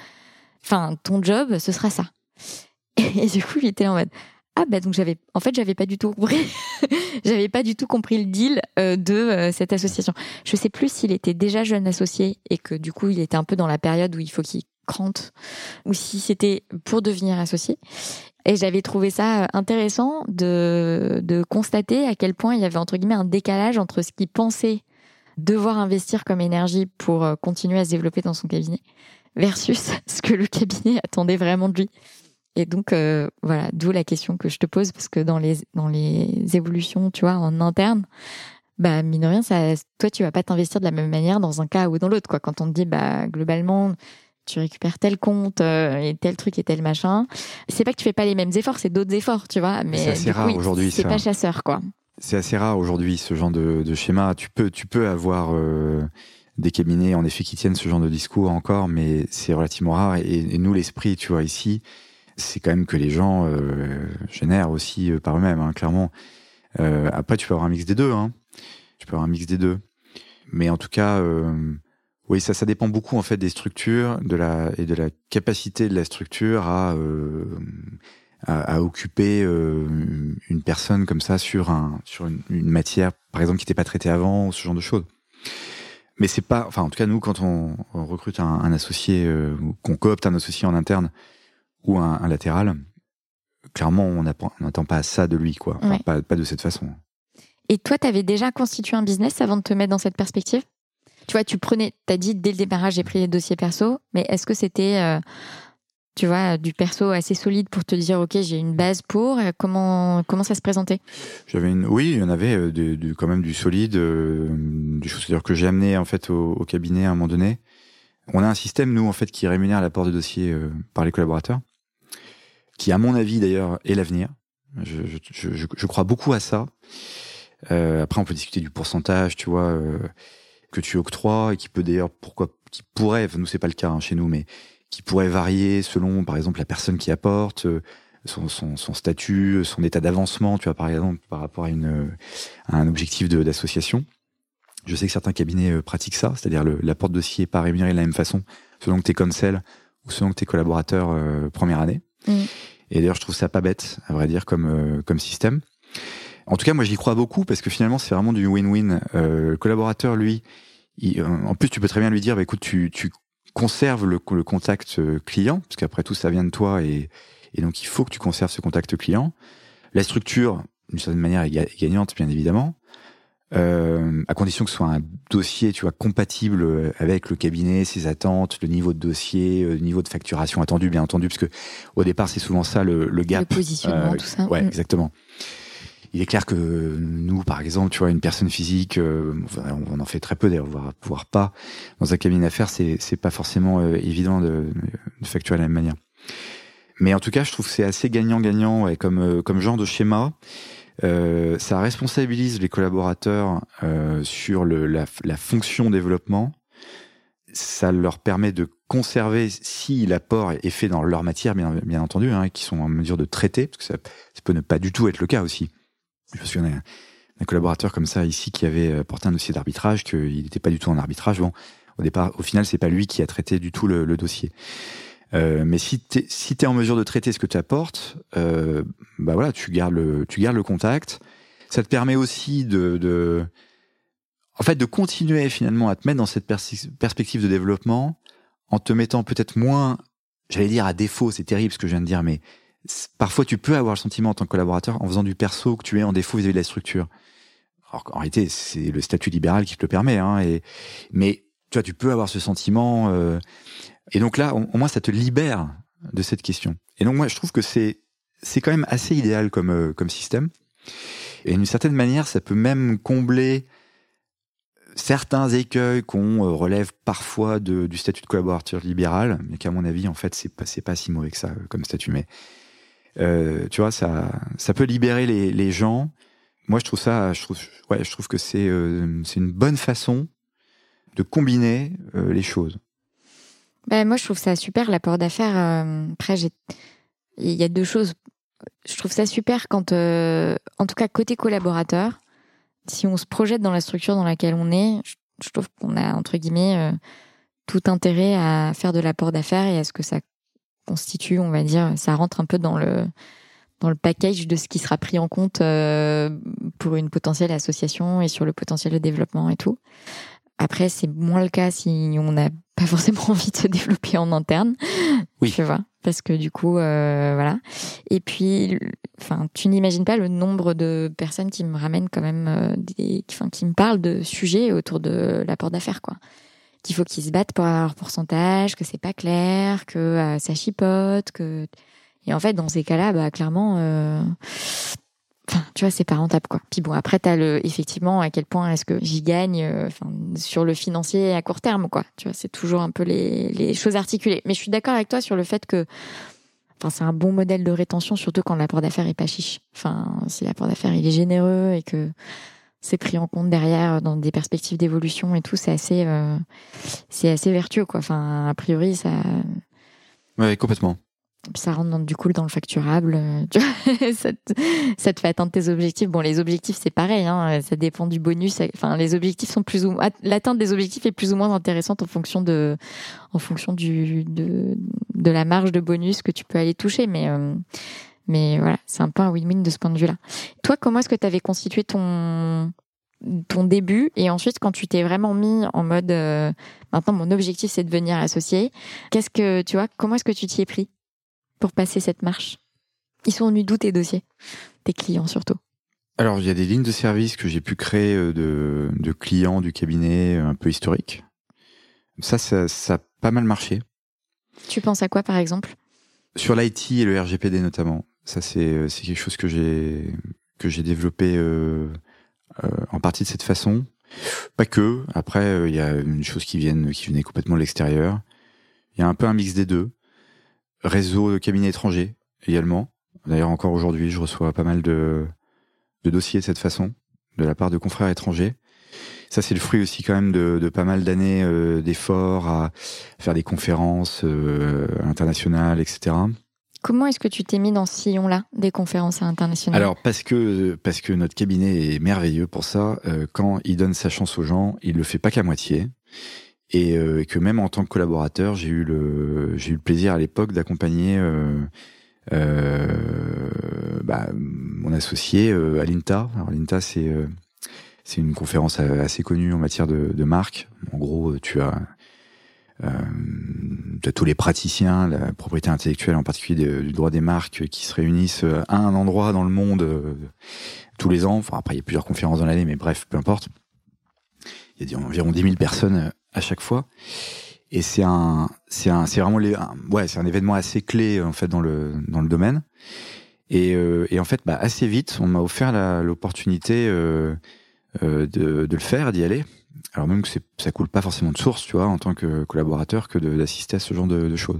ton job, ce sera ça. Et du coup, il était en mode, ah donc j'avais pas du tout compris j'avais pas du tout compris le deal de cette association. Je sais plus s'il était déjà jeune associé et que du coup il était un peu dans la période où il faut qu'il crante, ou si c'était pour devenir associé. Et j'avais trouvé ça intéressant de constater à quel point il y avait entre guillemets un décalage entre ce qu'il pensait devoir investir comme énergie pour continuer à se développer dans son cabinet versus ce que le cabinet attendait vraiment de lui. Et donc, voilà, d'où la question que je te pose, parce que dans les évolutions, tu vois, en interne, mine de rien, toi, tu vas pas t'investir de la même manière dans un cas ou dans l'autre, quoi. Quand on te dit, globalement, tu récupères tel compte et tel truc et tel machin, c'est pas que tu fais pas les mêmes efforts, c'est d'autres efforts, tu vois. Mais c'est assez rare aujourd'hui, c'est pas chasseur, quoi. C'est assez rare aujourd'hui, ce genre de schéma. Tu peux avoir des cabinets, en effet, qui tiennent ce genre de discours encore, mais c'est relativement rare. Et nous, l'esprit, tu vois, ici, c'est quand même que les gens génèrent aussi par eux-mêmes, hein, clairement. Après, tu peux avoir un mix des deux, hein. Mais en tout cas, oui, ça dépend beaucoup en fait des structures, de la capacité de la structure à occuper une personne comme ça sur une matière, par exemple, qui n'était pas traitée avant, ou ce genre de choses. Mais c'est pas, en tout cas, nous, quand on recrute un associé, ou qu'on coopte un associé en interne, ou un latéral, clairement, on n'attend pas ça de lui, quoi. Enfin, pas de cette façon. Et toi, t'avais déjà constitué un business avant de te mettre dans cette perspective? Tu vois, t'as dit dès le démarrage, j'ai pris les dossiers perso, mais est-ce que c'était, tu vois, du perso assez solide pour te dire, ok, j'ai une base pour, comment ça se présentait? Oui, il y en avait quand même du solide, des choses que j'ai amené en fait au cabinet à un moment donné. On a un système, nous, en fait, qui rémunère l'apport de dossier par les collaborateurs, qui, à mon avis, d'ailleurs, est l'avenir. Je crois beaucoup à ça. Après, on peut discuter du pourcentage, tu vois, que tu octroies, et qui peut d'ailleurs, nous, c'est pas le cas, hein, chez nous, mais qui pourrait varier selon, par exemple, la personne qui apporte, son statut, son état d'avancement, tu vois, par exemple, par rapport à un objectif d'association. Je sais que certains cabinets pratiquent ça, c'est-à-dire l'apport de dossier n'est pas rémunéré de la même façon selon que t'es counsel ou selon que t'es collaborateur première année. Et d'ailleurs, je trouve ça pas bête, à vrai dire, comme système. En tout cas, moi, j'y crois beaucoup parce que finalement, c'est vraiment du win-win. Le collaborateur, lui, en plus, tu peux très bien lui dire, écoute, tu conserves le contact client, parce qu'après tout, ça vient de toi et donc il faut que tu conserves ce contact client. La structure, d'une certaine manière, est gagnante, bien évidemment. À condition que ce soit un dossier, tu vois, compatible avec le cabinet, ses attentes, le niveau de dossier, le niveau de facturation attendu, bien entendu, parce que au départ, c'est souvent ça le gap. Le positionnement, tout ça. Ouais, exactement. Il est clair que nous, par exemple, tu vois, une personne physique, on en fait très peu d'ailleurs, voire pas. Dans un cabinet d'affaires, c'est pas forcément évident de facturer de la même manière. Mais en tout cas, je trouve que c'est assez gagnant-gagnant, ouais, comme genre de schéma. Ça responsabilise les collaborateurs sur la fonction développement. Ça leur permet de conserver, si l'apport est fait dans leur matière, bien entendu, hein, qui sont en mesure de traiter, parce que ça peut ne pas du tout être le cas aussi. Je me souviens d'un collaborateur comme ça ici qui avait porté un dossier d'arbitrage, qu'il n'était pas du tout en arbitrage. Bon, au final, c'est pas lui qui a traité du tout le dossier. Mais si t'es en mesure de traiter ce que tu apportes, bah voilà, tu gardes le contact. Ça te permet aussi de continuer finalement à te mettre dans cette perspective de développement en te mettant peut-être moins, j'allais dire à défaut, c'est terrible ce que je viens de dire, mais parfois tu peux avoir le sentiment en tant que collaborateur en faisant du perso que tu es en défaut vis-à-vis de la structure. Alors qu'en réalité, c'est le statut libéral qui te le permet, hein, mais tu vois, tu peux avoir ce sentiment, et donc là, au moins, ça te libère de cette question. Et donc moi, je trouve que c'est quand même assez idéal comme système. Et d'une certaine manière, ça peut même combler certains écueils qu'on relève parfois du statut de collaborateur libéral, mais qu'à mon avis, en fait, c'est pas si mauvais que ça comme statut. Mais tu vois, ça peut libérer les gens. Moi, je trouve que c'est une bonne façon de combiner les choses. Ben, moi, je trouve ça super, l'apport d'affaires. Après, il y a deux choses. Je trouve ça super quand, en tout cas, côté collaborateur, si on se projette dans la structure dans laquelle on est, je trouve qu'on a, entre guillemets, tout intérêt à faire de l'apport d'affaires et à ce que ça constitue, on va dire, ça rentre un peu dans le package de ce qui sera pris en compte pour une potentielle association et sur le potentiel de développement et tout. Après, c'est moins le cas si on n'a pas forcément envie de se développer en interne. Oui. Tu vois, parce que du coup, voilà. Et puis, enfin, tu n'imagines pas le nombre de personnes qui me ramènent quand même qui me parlent de sujets autour de l'apport d'affaires, quoi. Qu'il faut qu'ils se battent pour avoir leur pourcentage, que c'est pas clair, que ça chipote, et en fait, dans ces cas-là, bah, clairement, enfin, tu vois, c'est pas rentable, quoi. Puis bon, après, t'as effectivement, à quel point est-ce que j'y gagne, sur le financier à court terme, quoi. Tu vois, c'est toujours un peu les choses articulées. Mais je suis d'accord avec toi sur le fait que, c'est un bon modèle de rétention, surtout quand l'apport d'affaires est pas chiche. Enfin, si l'apport d'affaires, il est généreux et que c'est pris en compte derrière dans des perspectives d'évolution et tout, c'est assez vertueux, quoi. Enfin, a priori, ça. Ouais, complètement. Ça rentre du coup dans le facturable, tu vois, ça te fait atteindre tes objectifs. Bon, les objectifs, c'est pareil, hein, ça dépend du bonus. Enfin, les objectifs sont l'atteinte des objectifs est plus ou moins intéressante en fonction de la marge de bonus que tu peux aller toucher. Mais voilà, c'est un peu un win-win de ce point de vue-là. Toi, comment est-ce que tu avais constitué ton début et ensuite quand tu t'es vraiment mis en mode maintenant mon objectif c'est de devenir associé, comment est-ce que tu t'y es pris pour passer cette marche? Ils sont venus d'où tes dossiers? Tes clients surtout? Alors, il y a des lignes de service que j'ai pu créer de clients du cabinet un peu historiques. Ça a pas mal marché. Tu penses à quoi, par exemple? Sur l'IT et le RGPD notamment. Ça, c'est quelque chose que j'ai développé en partie de cette façon. Pas que. Après, il y a une chose qui venait complètement de l'extérieur. Il y a un peu un mix des deux. Réseau de cabinets étrangers également. D'ailleurs, encore aujourd'hui, je reçois pas mal de dossiers de cette façon, de la part de confrères étrangers. Ça, c'est le fruit aussi quand même de pas mal d'années d'efforts à faire des conférences internationales, etc. Comment est-ce que tu t'es mis dans ce sillon-là, des conférences internationales ? Alors, parce que notre cabinet est merveilleux pour ça. Quand il donne sa chance aux gens, il le fait pas qu'à moitié. Et que même en tant que collaborateur, j'ai eu le plaisir à l'époque d'accompagner mon associé à l'INTA. Alors l'INTA, c'est une conférence assez connue en matière de marque. En gros, tu as tous les praticiens, la propriété intellectuelle en particulier du droit des marques, qui se réunissent à un endroit dans le monde tous les ans. Enfin, après, il y a plusieurs conférences dans l'année, mais bref, peu importe. Il y a environ 10 000 personnes à chaque fois. Et c'est vraiment c'est un événement assez clé en fait dans le domaine. Et en fait, assez vite, on m'a offert l'opportunité de le faire, d'y aller. Alors même que ça coule pas forcément de source, tu vois, en tant que collaborateur, que d'assister à ce genre de choses.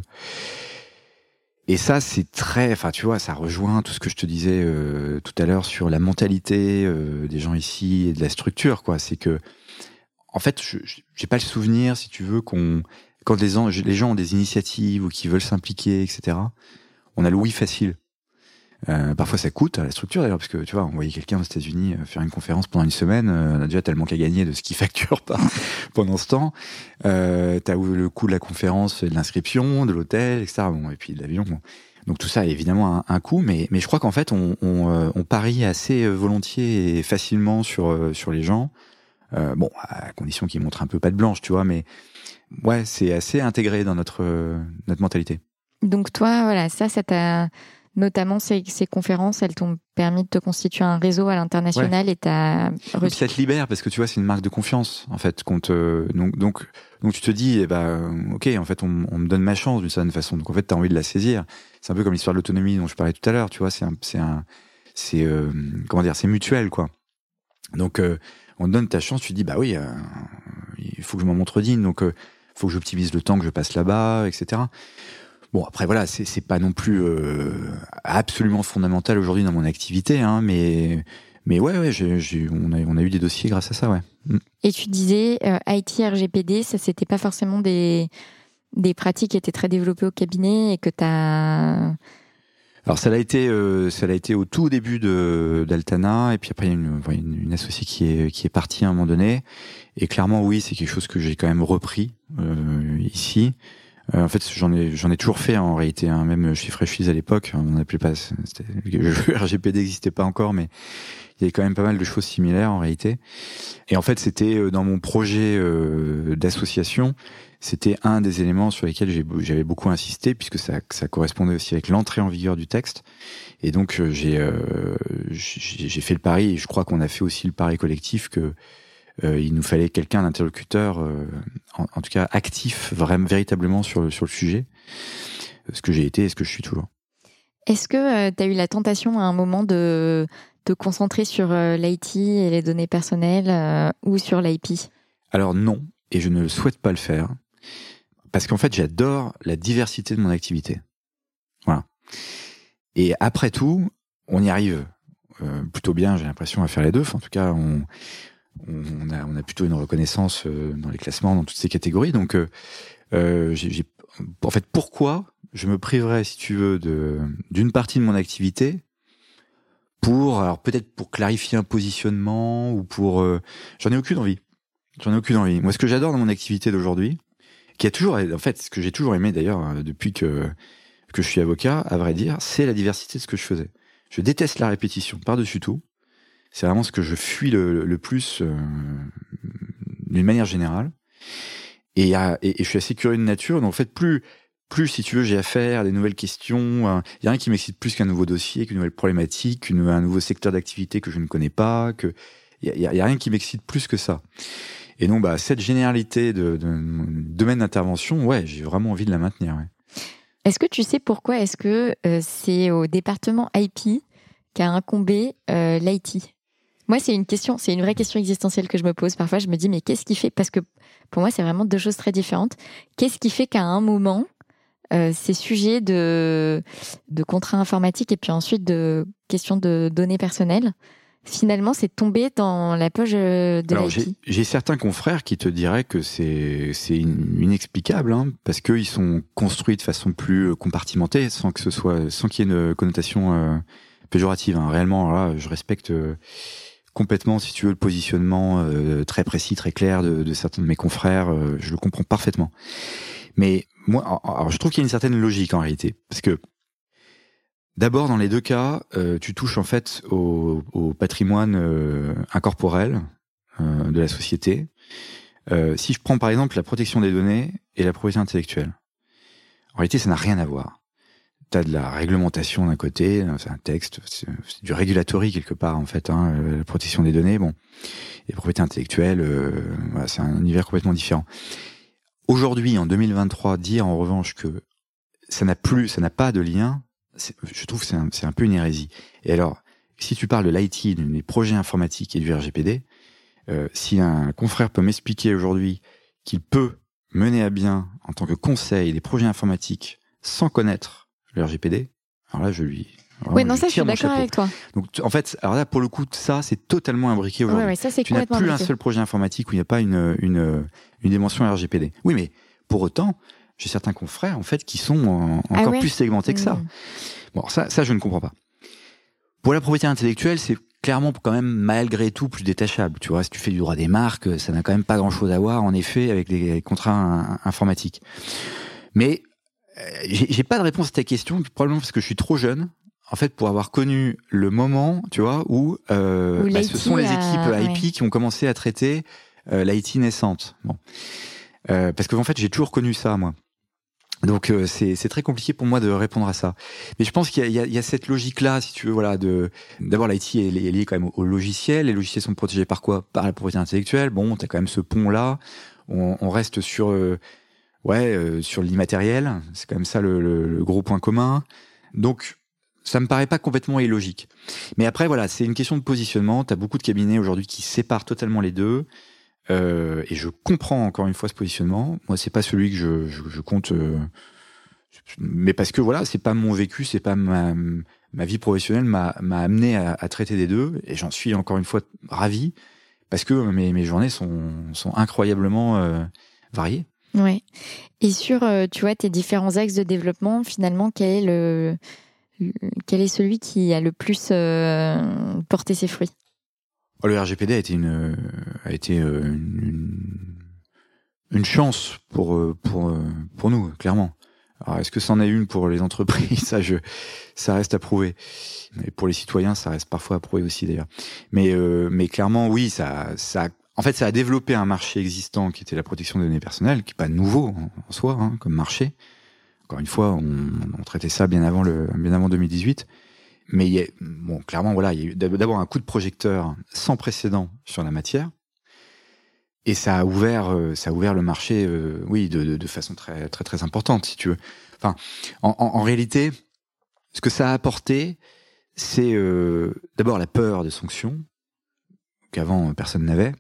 Et ça, c'est tu vois, ça rejoint tout ce que je te disais tout à l'heure sur la mentalité des gens ici et de la structure, quoi. C'est que, en fait, j'ai pas le souvenir, si tu veux, quand les gens ont des initiatives ou qui veulent s'impliquer, etc., on a le oui facile. Parfois ça coûte à la structure d'ailleurs, parce que tu vois, envoyer quelqu'un aux États-Unis faire une conférence pendant une semaine, on a déjà tellement qu'à gagner de ce qu'il facture pas pendant ce temps. T'as le coût de la conférence, de l'inscription, de l'hôtel, etc. Bon, et puis de l'avion. Bon. Donc tout ça a évidemment un coût, mais je crois qu'en fait on parie assez volontiers et facilement sur les gens. À condition qu'ils montrent un peu patte blanche, tu vois, mais ouais, c'est assez intégré dans notre mentalité. Donc toi, voilà, ça t'a... Notamment, ces conférences, elles t'ont permis de te constituer un réseau à l'international, ouais. Et t'as reçu... Ça te libère, parce que tu vois, c'est une marque de confiance, en fait. Donc tu te dis, ok, en fait, on me donne ma chance d'une certaine façon. Donc en fait, t'as envie de la saisir. C'est un peu comme l'histoire de l'autonomie dont je parlais tout à l'heure, tu vois. C'est mutuel, quoi. Donc on te donne ta chance, tu te dis, oui, il faut que je m'en montre digne, donc faut que j'optimise le temps que je passe là-bas, etc. Bon, après, voilà, c'est pas non plus absolument fondamental aujourd'hui dans mon activité, hein, mais ouais, on a eu des dossiers grâce à ça, ouais. Et tu disais, IT, RGPD, ça, c'était pas forcément des pratiques qui étaient très développées au cabinet et que t'as... Alors, ça l'a été au tout début d'Altana, et puis après, il y a une associée qui est partie à un moment donné, et clairement, oui, c'est quelque chose que j'ai quand même repris ici. En fait, j'en ai toujours fait en réalité, hein, même chez Freshfields à l'époque, on n'appelait pas, le RGPD n'existait pas encore, mais il y avait quand même pas mal de choses similaires en réalité. Et en fait, c'était dans mon projet d'association, c'était un des éléments sur lesquels j'avais beaucoup insisté, puisque ça correspondait aussi avec l'entrée en vigueur du texte. Et donc j'ai fait le pari, et je crois qu'on a fait aussi le pari collectif que il nous fallait quelqu'un d'interlocuteur, en tout cas actif, véritablement sur le sujet, ce que j'ai été et ce que je suis toujours. Est-ce que tu as eu la tentation à un moment de te concentrer sur l'IT et les données personnelles ou sur l'IP ? Alors non, et je ne souhaite pas le faire, parce qu'en fait j'adore la diversité de mon activité. Voilà. Et après tout, on y arrive plutôt bien, j'ai l'impression, à faire les deux. Enfin, en tout cas, on a plutôt une reconnaissance dans les classements, dans toutes ces catégories. Donc, en fait, pourquoi je me priverais, si tu veux, d'une partie de mon activité alors peut-être pour clarifier un positionnement ou pour... J'en ai aucune envie. Moi, ce que j'adore dans mon activité d'aujourd'hui, qui a toujours... En fait, ce que j'ai toujours aimé, d'ailleurs, depuis que je suis avocat, à vrai dire, c'est la diversité de ce que je faisais. Je déteste la répétition par-dessus tout. C'est vraiment ce que je fuis le plus d'une manière générale. Et je suis assez curieux de nature. Donc en fait, plus si tu veux, j'ai affaire à des nouvelles questions. Il y a rien qui m'excite plus qu'un nouveau dossier, qu'une nouvelle problématique, un nouveau secteur d'activité que je ne connais pas. Il y a rien qui m'excite plus que ça. Et donc cette généralité de domaine d'intervention, ouais, j'ai vraiment envie de la maintenir. Ouais. Est-ce que tu sais pourquoi est-ce que c'est au département IP qu'a incombé l'IT ? Moi, c'est une vraie question existentielle que je me pose. Parfois, je me dis, mais qu'est-ce qui fait... Parce que pour moi, c'est vraiment deux choses très différentes. Qu'est-ce qui fait qu'à un moment, ces sujets de contrats informatiques et puis ensuite de questions de données personnelles finalement, c'est tombé dans la poche de Alors, l'IT. j'ai certains confrères qui te diraient que c'est inexplicable, hein, parce qu'ils sont construits de façon plus compartimentée, sans qu'il y ait une connotation péjorative. Hein. Réellement, là, je respecte complètement, si tu veux, le positionnement très précis, très clair de certains de mes confrères. Je le comprends parfaitement. Mais moi, alors, je trouve qu'il y a une certaine logique en réalité, parce que d'abord, dans les deux cas, tu touches en fait au patrimoine incorporel de la société. Si je prends par exemple la protection des données et la propriété intellectuelle, en réalité, ça n'a rien à voir. T'as de la réglementation d'un côté, c'est un texte, c'est du régulatory quelque part en fait, hein, la protection des données, bon, et la propriété intellectuelle, voilà, c'est un univers complètement différent. Aujourd'hui, en 2023, dire en revanche que ça n'a pas de lien, je trouve que c'est un peu une hérésie. Et alors, si tu parles de l'IT, des projets informatiques et du RGPD, si un confrère peut m'expliquer aujourd'hui qu'il peut mener à bien, en tant que conseil, des projets informatiques sans connaître le RGPD, alors là, oui, non, ça, je suis d'accord avec toi. Donc, en fait, alors là, pour le coup, ça, c'est totalement imbriqué aujourd'hui. Ouais, ça, c'est tu n'as plus imbriqué. un seul projet informatique où il n'y a pas une dimension RGPD. Oui, mais pour autant, j'ai certains confrères, en fait, qui sont encore plus segmentés que ça. Bon, ça, je ne comprends pas. Pour la propriété intellectuelle, c'est clairement quand même, malgré tout, plus détachable. Tu vois, si tu fais du droit des marques, ça n'a quand même pas grand-chose à voir, en effet, avec les contrats informatiques. Mais j'ai pas de réponse à ta question, probablement parce que je suis trop jeune, en fait, pour avoir connu le moment, tu vois, où ce sont les équipes IP qui ont commencé à traiter l'IT naissante. Bon, parce que en fait, j'ai toujours connu ça, moi. Donc c'est très compliqué pour moi de répondre à ça. Mais je pense qu'il y a cette logique-là, si tu veux, voilà, d'abord l'IT est liée quand même au logiciel. Les logiciels sont protégés par quoi? Par la propriété intellectuelle. Bon, t'as quand même ce pont-là. On reste sur sur l'immatériel. C'est quand même ça le gros point commun. Donc ça me paraît pas complètement illogique. Mais après, voilà, c'est une question de positionnement. T'as beaucoup de cabinets aujourd'hui qui séparent totalement les deux. Et je comprends encore une fois ce positionnement. Moi, c'est pas celui que je compte, mais parce que voilà, c'est pas mon vécu, c'est pas ma vie professionnelle m'a amené à traiter des deux, et j'en suis encore une fois ravi parce que mes journées sont incroyablement variées. Ouais. Et sur, tu vois, tes différents axes de développement, finalement, quel est celui qui a le plus porté ses fruits? Le RGPD a été une chance pour nous, clairement. Alors, est-ce que c'en est une pour les entreprises? Ça reste à prouver. Et pour les citoyens, ça reste parfois à prouver aussi, d'ailleurs. Mais clairement, oui, ça a développé un marché existant qui était la protection des données personnelles, qui est pas nouveau en soi, hein, comme marché. Encore une fois, on traitait ça bien avant 2018. Mais clairement, voilà, il y a eu d'abord un coup de projecteur sans précédent sur la matière, et ça a ouvert le marché, de façon très très très importante, si tu veux. Enfin, en réalité, ce que ça a apporté, c'est d'abord la peur de sanctions qu'avant personne n'avait,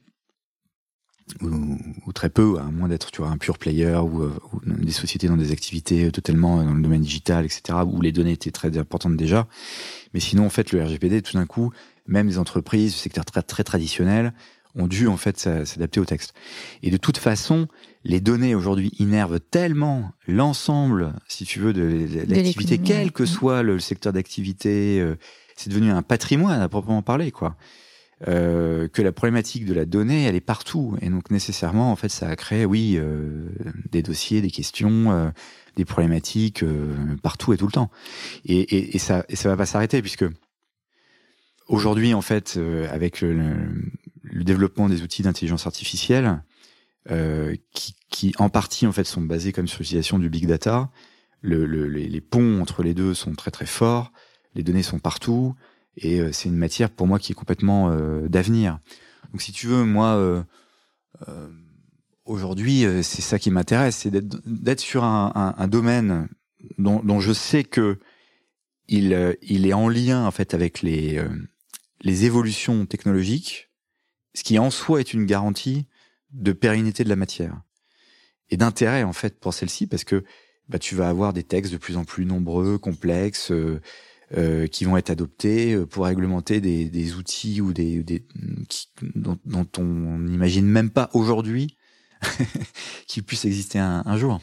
ou très peu, à moins d'être, tu vois, un pure player ou des sociétés dans des activités totalement dans le domaine digital, etc., où les données étaient très importantes déjà. Mais sinon, en fait, le RGPD, tout d'un coup, même les entreprises du secteur très, très traditionnel ont dû, en fait, s'adapter au texte. Et de toute façon, les données aujourd'hui innervent tellement l'ensemble, si tu veux, de l'activité, quel que soit le secteur d'activité. C'est devenu un patrimoine à proprement parler, quoi. Que la problématique de la donnée, elle est partout, et donc nécessairement, en fait, ça a créé, des dossiers, des questions, des problématiques partout et tout le temps. Et ça va pas s'arrêter, puisque aujourd'hui, en fait, avec le développement des outils d'intelligence artificielle, qui en partie, en fait, sont basés comme sur l'utilisation du big data, les ponts entre les deux sont très très forts, les données sont partout. Et c'est une matière pour moi qui est complètement d'avenir. Donc si tu veux, moi aujourd'hui, c'est ça qui m'intéresse, c'est d'être sur un domaine dont je sais que il est en lien en fait avec les évolutions technologiques, ce qui en soi est une garantie de pérennité de la matière et d'intérêt en fait pour celle-ci, parce que tu vas avoir des textes de plus en plus nombreux, complexes. qui vont être adoptés pour réglementer des outils ou dont on n'imagine même pas aujourd'hui qu'ils puissent exister un jour.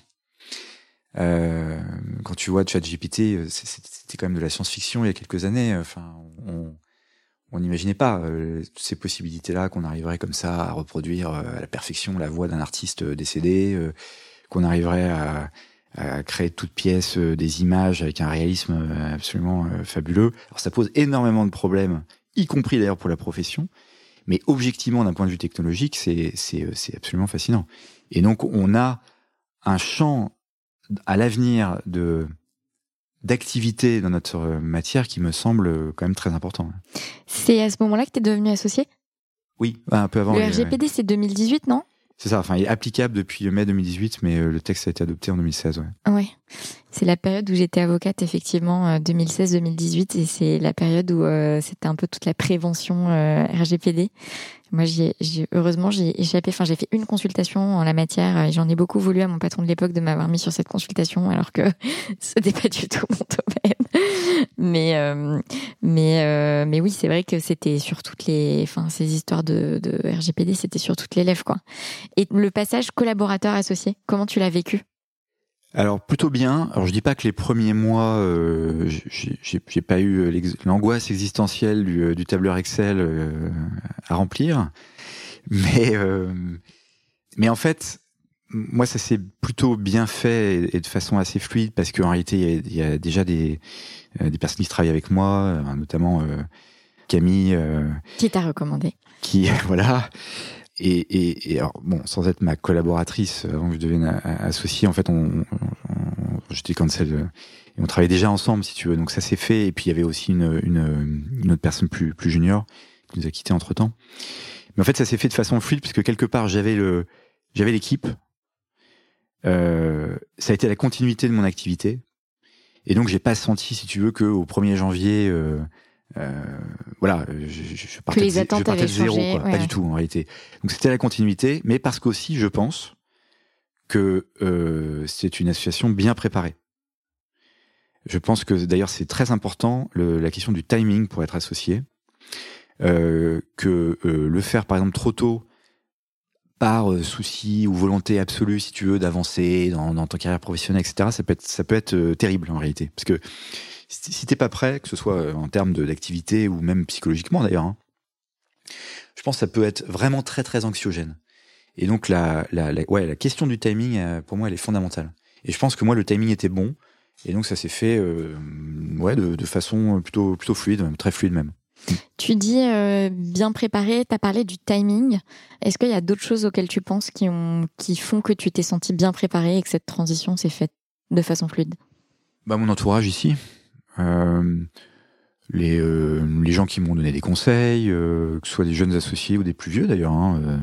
Quand tu vois ChatGPT, c'était quand même de la science-fiction il y a quelques années. Enfin, on n'imaginait pas ces possibilités-là, qu'on arriverait comme ça à reproduire à la perfection la voix d'un artiste décédé, qu'on arriverait à créer de toutes pièces des images avec un réalisme absolument fabuleux. Alors ça pose énormément de problèmes, y compris d'ailleurs pour la profession, mais objectivement d'un point de vue technologique, c'est absolument fascinant. Et donc on a un champ à l'avenir d'activité dans notre matière qui me semble quand même très important. C'est à ce moment-là que tu es devenu associé ? Oui, un peu avant. Le RGPD, c'est 2018, non ? C'est ça, enfin, il est applicable depuis mai 2018, mais le texte a été adopté en 2016, ouais. Ouais. C'est la période où j'étais avocate, effectivement, 2016-2018, et c'est la période où c'était un peu toute la prévention RGPD. Moi, heureusement, j'ai échappé. Enfin, j'ai fait une consultation en la matière et j'en ai beaucoup voulu à mon patron de l'époque de m'avoir mis sur cette consultation, alors que c'était pas du tout mon domaine. Mais oui, c'est vrai que c'était sur toutes les, enfin, ces histoires de RGPD, c'était sur toutes les lèvres, quoi. Et le passage collaborateur-associé, comment tu l'as vécu ? Alors plutôt bien. Alors je dis pas que les premiers mois, j'ai pas eu l'angoisse existentielle du tableur Excel à remplir, mais en fait, moi ça s'est plutôt bien fait et de façon assez fluide, parce qu'en réalité il y a déjà des personnes qui travaillent avec moi, notamment Camille, qui t'a recommandé, qui voilà. Et alors, bon, sans être ma collaboratrice avant que je devienne associée, en fait, j'étais cancel et on travaillait déjà ensemble, si tu veux. Donc ça s'est fait. Et puis il y avait aussi une autre personne plus junior qui nous a quittés entre temps. Mais en fait, ça s'est fait de façon fluide, puisque quelque part j'avais l'équipe. Ça a été la continuité de mon activité. Et donc j'ai pas senti, si tu veux, que au 1er janvier. Voilà, je partais de zéro, quoi. Ouais. Pas du tout en réalité. Donc c'était la continuité, mais parce qu'aussi je pense que c'est une association bien préparée. Je pense que d'ailleurs c'est très important la question du timing pour être associé, que le faire par exemple trop tôt par souci ou volonté absolue, si tu veux, d'avancer dans ta carrière professionnelle, etc. Ça peut être terrible en réalité, parce que si t'es pas prêt, que ce soit en termes d'activité ou même psychologiquement d'ailleurs, hein, je pense que ça peut être vraiment très très anxiogène. Et donc la question du timing, pour moi, elle est fondamentale. Et je pense que moi, le timing était bon, et donc ça s'est fait de façon plutôt fluide, même très fluide même. Tu dis bien préparé, t'as parlé du timing. Est-ce qu'il y a d'autres choses auxquelles tu penses qui font que tu t'es senti bien préparé et que cette transition s'est faite de façon fluide ? Mon entourage ici. Les gens qui m'ont donné des conseils, que ce soit des jeunes associés ou des plus vieux d'ailleurs.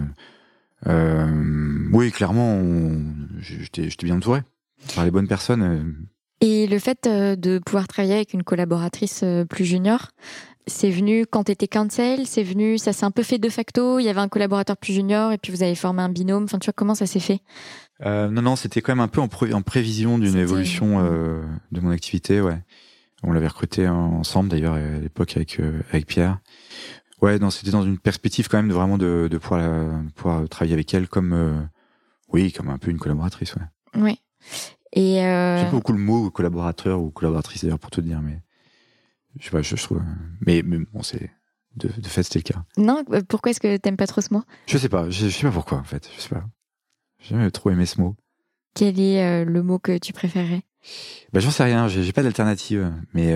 Oui, clairement, j'étais bien entouré par les bonnes personnes. Et le fait de pouvoir travailler avec une collaboratrice plus junior, c'est venu quand t'étais cancel, ça s'est un peu fait de facto, il y avait un collaborateur plus junior et puis vous avez formé un binôme, enfin tu vois, comment ça s'est fait ? Non, c'était quand même un peu en prévision d'une évolution de mon activité, ouais. On l'avait recruté ensemble d'ailleurs à l'époque avec Pierre. Ouais, non, c'était dans une perspective quand même de pouvoir travailler avec elle comme un peu une collaboratrice, ouais. Ouais. Et j'aime pas beaucoup le mot collaborateur ou collaboratrice d'ailleurs, pour te dire, mais je sais pas, je trouve. Mais bon, c'est de fait c'était le cas. Non, pourquoi est-ce que t'aimes pas trop ce mot ? Je sais pas pourquoi en fait. Je sais pas. J'ai jamais trop aimé ce mot. Quel est le mot que tu préférerais ? J'en sais rien, j'ai pas d'alternative, mais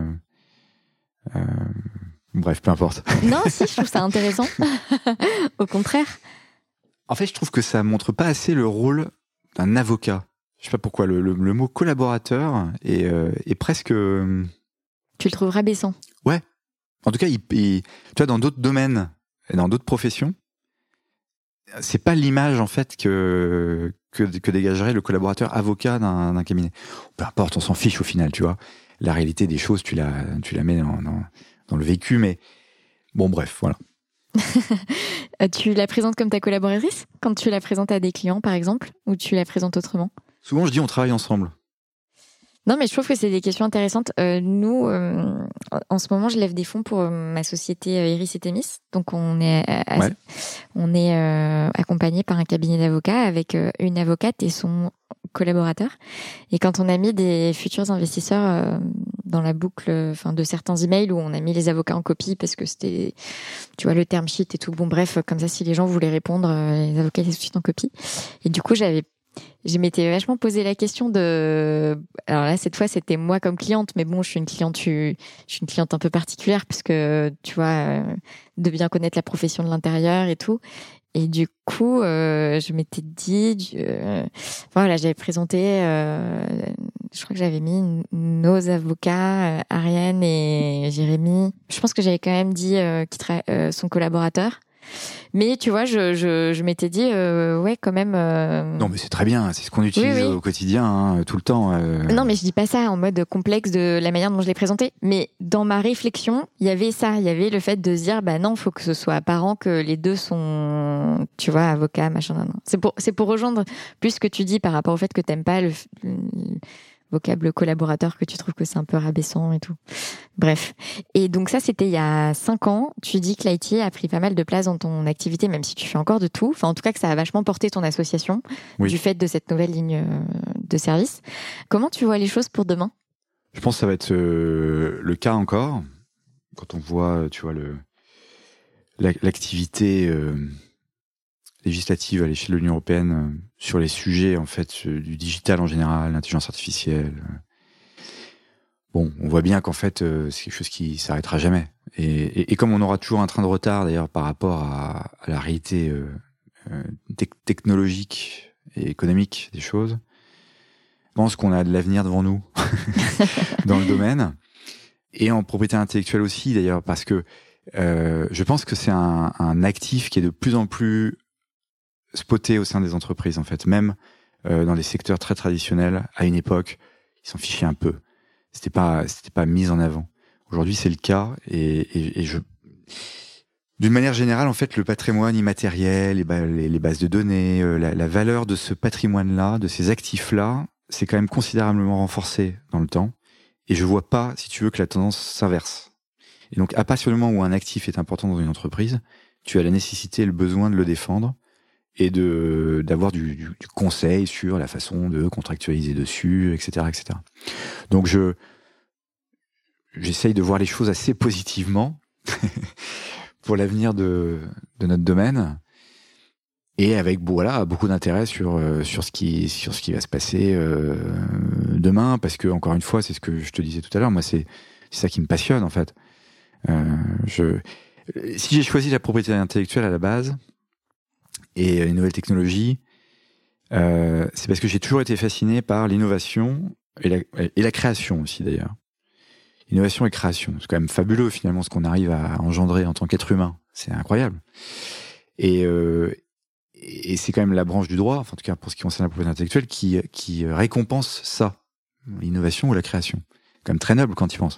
bref, peu importe. Non, si, je trouve ça intéressant. Au contraire. En fait, je trouve que ça montre pas assez le rôle d'un avocat. Je sais pas pourquoi, le mot collaborateur est presque... Tu le trouves rabaissant. Ouais. En tout cas, tu vois, dans d'autres domaines, et dans d'autres professions, c'est pas l'image en fait que dégagerait le collaborateur avocat d'un cabinet. Peu importe, on s'en fiche au final, tu vois. La réalité des choses, tu la mets dans le vécu, mais bon, bref, voilà. Tu la présentes comme ta collaboratrice quand tu la présentes à des clients, par exemple, ou tu la présentes autrement ? Souvent, je dis on travaille ensemble. Non, mais je trouve que c'est des questions intéressantes. Nous, en ce moment, je lève des fonds pour ma société Iris et Thémis. Donc, on est accompagné par un cabinet d'avocats avec une avocate et son collaborateur. Et quand on a mis des futurs investisseurs dans la boucle, de certains emails où on a mis les avocats en copie parce que c'était, tu vois, le term sheet et tout. Bon, bref, comme ça, si les gens voulaient répondre, les avocats étaient tout de suite en copie. Et du coup, je m'étais vachement posé la question de, alors là, cette fois, c'était moi comme cliente, mais bon, je suis une cliente un peu particulière parce que, tu vois, de bien connaître la profession de l'intérieur et tout. Et du coup, je m'étais dit, voilà, j'avais présenté, je crois que j'avais mis nos avocats, Ariane et Jérémy. Je pense que j'avais quand même dit son collaborateur. Mais tu vois, je m'étais dit, ouais, quand même. Non, mais c'est très bien, c'est ce qu'on utilise au quotidien, tout le temps. Non, mais je dis pas ça en mode complexe de la manière dont je l'ai présenté. Mais dans ma réflexion, il y avait ça. Il y avait le fait de se dire, bah non, faut que ce soit apparent que les deux sont, tu vois, avocats, machin, non. C'est pour rejoindre plus ce que tu dis par rapport au fait que t'aimes pas le vocable collaborateur, que tu trouves que c'est un peu rabaissant et tout. Bref. Et donc ça, c'était il y a 5 ans. Tu dis que l'IT a pris pas mal de place dans ton activité, même si tu fais encore de tout. Enfin, en tout cas, que ça a vachement porté ton association du fait de cette nouvelle ligne de service. Comment tu vois les choses pour demain ? Je pense que ça va être le cas encore. Quand on voit, tu vois, l'activité législative à l'échelle de l'Union européenne sur les sujets en fait du digital en général, l'intelligence artificielle. Bon, on voit bien qu'en fait c'est quelque chose qui s'arrêtera jamais. Et comme on aura toujours un train de retard d'ailleurs par rapport à la réalité technologique et économique des choses, je pense qu'on a de l'avenir devant nous dans le domaine et en propriété intellectuelle aussi d'ailleurs parce que je pense que c'est un actif qui est de plus en plus spoté au sein des entreprises, en fait. Même dans des secteurs très traditionnels, à une époque, ils s'en fichaient un peu. C'était pas mis en avant. Aujourd'hui, c'est le cas. Et d'une manière générale, en fait, le patrimoine immatériel, les bases de données, la valeur de ce patrimoine-là, de ces actifs-là, c'est quand même considérablement renforcé dans le temps. Et je vois pas, si tu veux, que la tendance s'inverse. Et donc, à partir du moment où un actif est important dans une entreprise, tu as la nécessité et le besoin de le défendre et d'avoir du conseil sur la façon de contractualiser dessus, etc., etc. Donc j'essaye de voir les choses assez positivement pour l'avenir de notre domaine et avec beaucoup d'intérêt sur ce qui va se passer demain, parce que encore une fois, c'est ce que je te disais tout à l'heure, moi c'est ça qui me passionne en fait. Si j'ai choisi la propriété intellectuelle à la base et les nouvelles technologies, c'est parce que j'ai toujours été fasciné par l'innovation et la création aussi d'ailleurs. Innovation et création, c'est quand même fabuleux finalement ce qu'on arrive à engendrer en tant qu'être humain. C'est incroyable. Et c'est quand même la branche du droit, enfin, en tout cas pour ce qui concerne la propriété intellectuelle, qui récompense ça, l'innovation ou la création. C'est quand même très noble quand tu y penses.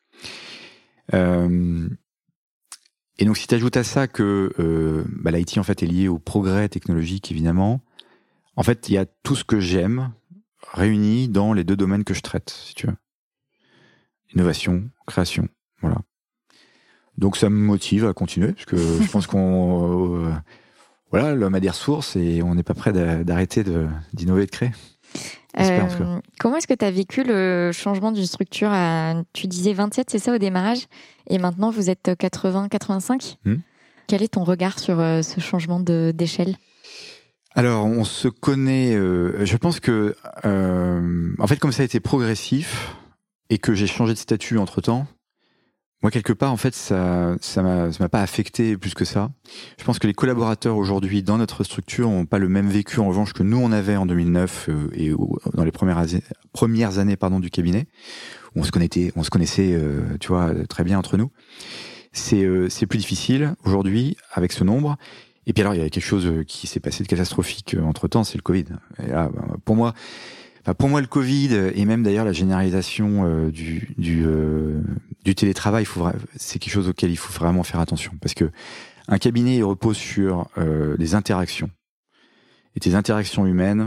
Et donc si tu ajoutes à ça que l'IT en fait est lié au progrès technologique évidemment, en fait il y a tout ce que j'aime réuni dans les deux domaines que je traite, si tu veux. Innovation, création, voilà. Donc ça me motive à continuer, parce que je pense qu'on l'homme a des ressources et on n'est pas prêt d'arrêter d'innover et de créer. Comment est-ce que tu as vécu le changement d'une structure tu disais 27, c'est ça au démarrage, et maintenant vous êtes 80, 85 ? Quel est ton regard sur ce changement d'échelle ? Alors, on se connaît, je pense que, en fait, comme ça a été progressif et que j'ai changé de statut entre-temps, moi, quelque part, en fait, ça m'a pas affecté plus que ça. Je pense que les collaborateurs aujourd'hui dans notre structure n'ont pas le même vécu, en revanche, que nous, on avait en 2009 et dans les premières années du cabinet, où on se connaissait, tu vois, très bien entre nous. C'est plus difficile aujourd'hui avec ce nombre. Et puis alors, il y a quelque chose qui s'est passé de catastrophique entre-temps, c'est le Covid. Et là, pour moi, le Covid et même d'ailleurs la généralisation du télétravail, c'est quelque chose auquel il faut vraiment faire attention, parce que un cabinet il repose sur des interactions. Et tes interactions humaines,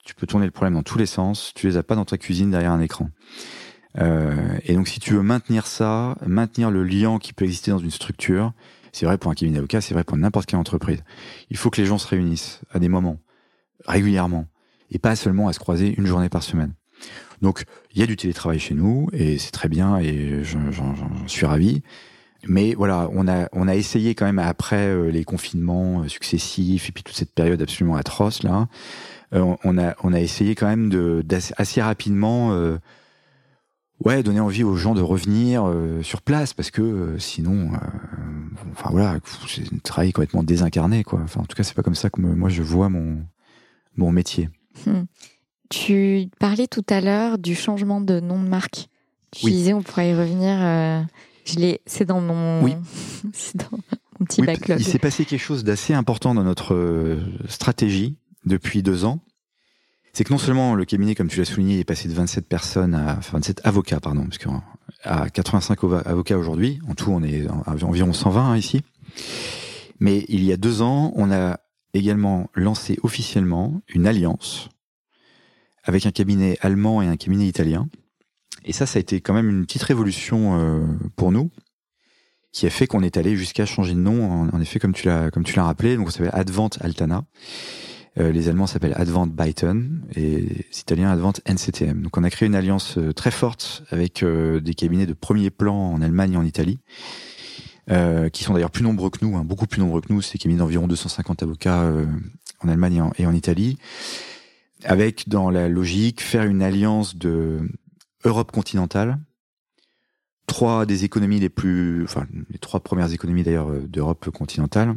tu peux tourner le problème dans tous les sens, tu les as pas dans ta cuisine derrière un écran. Et donc si tu veux maintenir le lien qui peut exister dans une structure, c'est vrai pour un cabinet d'avocat, c'est vrai pour n'importe quelle entreprise. Il faut que les gens se réunissent à des moments, régulièrement, et pas seulement à se croiser une journée par semaine. Donc il y a du télétravail chez nous, et c'est très bien, et j'en suis ravi. Mais voilà, on a essayé quand même après les confinements successifs et puis toute cette période absolument atroce là, on a essayé quand même assez rapidement donner envie aux gens de revenir sur place parce que sinon enfin voilà, c'est un travail complètement désincarné quoi. Enfin en tout cas, c'est pas comme ça que moi je vois mon métier. Tu parlais tout à l'heure du changement de nom de marque. Tu disais on pourrait y revenir. C'est dans mon petit backlog. Il s'est passé quelque chose d'assez important dans notre stratégie depuis 2 ans. C'est que non seulement le cabinet, comme tu l'as souligné, est passé de 27 avocats, parce qu'à 85 avocats aujourd'hui. En tout, on est environ 120 ici. Mais il y a 2 ans, on a également lancé officiellement une alliance avec un cabinet allemand et un cabinet italien. Et ça a été quand même une petite révolution pour nous, qui a fait qu'on est allé jusqu'à changer de nom. En effet, comme tu l'as rappelé, donc on s'appelle Advent Altana. Les Allemands s'appellent Advent Byton et les Italiens Advent NCTM. Donc on a créé une alliance très forte avec des cabinets de premier plan en Allemagne et en Italie, qui sont d'ailleurs plus nombreux que nous, beaucoup plus nombreux que nous. C'est des cabinets d'environ 250 avocats en Allemagne et en Italie, avec dans la logique faire une alliance de Europe continentale, les 3 premières économies d'ailleurs d'Europe continentale,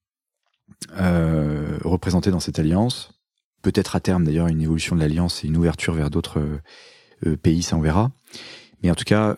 représentées dans cette alliance. Peut-être à terme d'ailleurs une évolution de l'alliance et une ouverture vers d'autres pays, ça on verra. Mais en tout cas,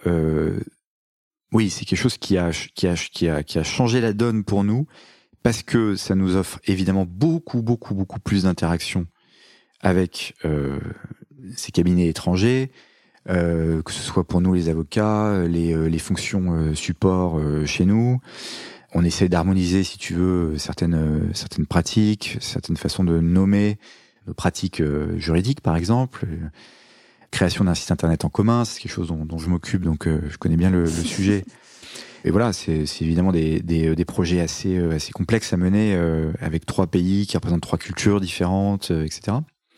oui, c'est quelque chose qui a changé la donne pour nous parce que ça nous offre évidemment beaucoup plus d'interactions avec ces cabinets étrangers. Que ce soit pour nous les avocats, les fonctions support chez nous. On essaie d'harmoniser, si tu veux, certaines pratiques, certaines façons de nommer nos pratiques juridiques, par exemple. Création d'un site internet en commun, c'est quelque chose dont je m'occupe, donc je connais bien le sujet. Et voilà, c'est évidemment des projets assez complexes à mener avec 3 pays qui représentent 3 cultures différentes, etc.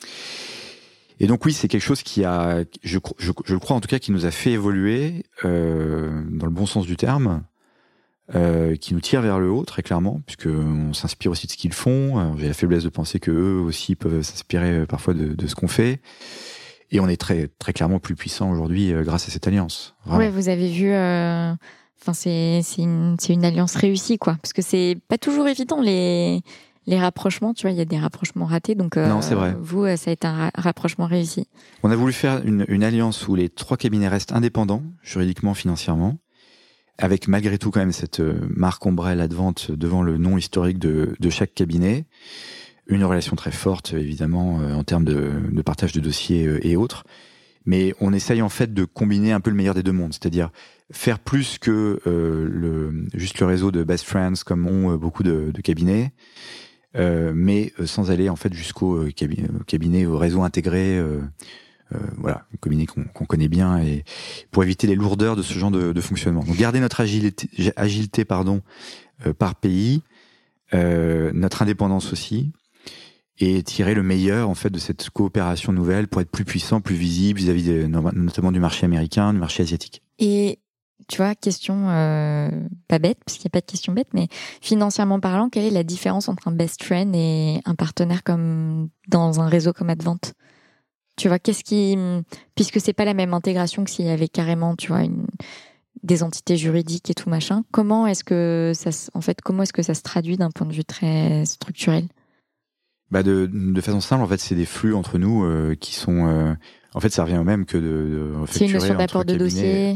Et donc oui, c'est quelque chose qui a, je le crois en tout cas, qui nous a fait évoluer dans le bon sens du terme, qui nous tire vers le haut très clairement, puisque on s'inspire aussi de ce qu'ils font. J'ai la faiblesse de penser que eux aussi peuvent s'inspirer parfois de ce qu'on fait. Et on est très très clairement plus puissant aujourd'hui grâce à cette alliance. Oui, vous avez vu. C'est une alliance réussie quoi, parce que c'est pas toujours évident les rapprochements, tu vois, il y a des rapprochements ratés, donc non, c'est vrai. Vous, ça a été un rapprochement réussi. On a voulu faire une alliance où les 3 cabinets restent indépendants, juridiquement, financièrement, avec malgré tout quand même cette marque ombrelle Advent devant le nom historique de chaque cabinet, une relation très forte, évidemment, en termes de partage de dossiers et autres, mais on essaye en fait de combiner un peu le meilleur des 2 mondes, c'est-à-dire faire plus que juste le réseau de best friends comme ont beaucoup de cabinets, mais sans aller en fait jusqu'au cabinet, au réseau intégré, voilà, un cabinet qu'on connaît bien, et pour éviter les lourdeurs de ce genre de fonctionnement. Donc garder notre agilité par pays, notre indépendance aussi, et tirer le meilleur en fait de cette coopération nouvelle pour être plus puissant, plus visible vis-à-vis notamment du marché américain, du marché asiatique. Et tu vois, question pas bête, parce qu'il n'y a pas de question bête, mais financièrement parlant, quelle est la différence entre un best friend et un partenaire comme dans un réseau comme Advent ? Tu vois, puisque c'est pas la même intégration que s'il y avait carrément, tu vois, des entités juridiques et tout machin, comment est-ce que ça se traduit d'un point de vue très structurel ? De façon simple, en fait, c'est des flux entre nous qui sont... en fait, ça revient au même que de facturer. C'est une notion d'apport de dossier.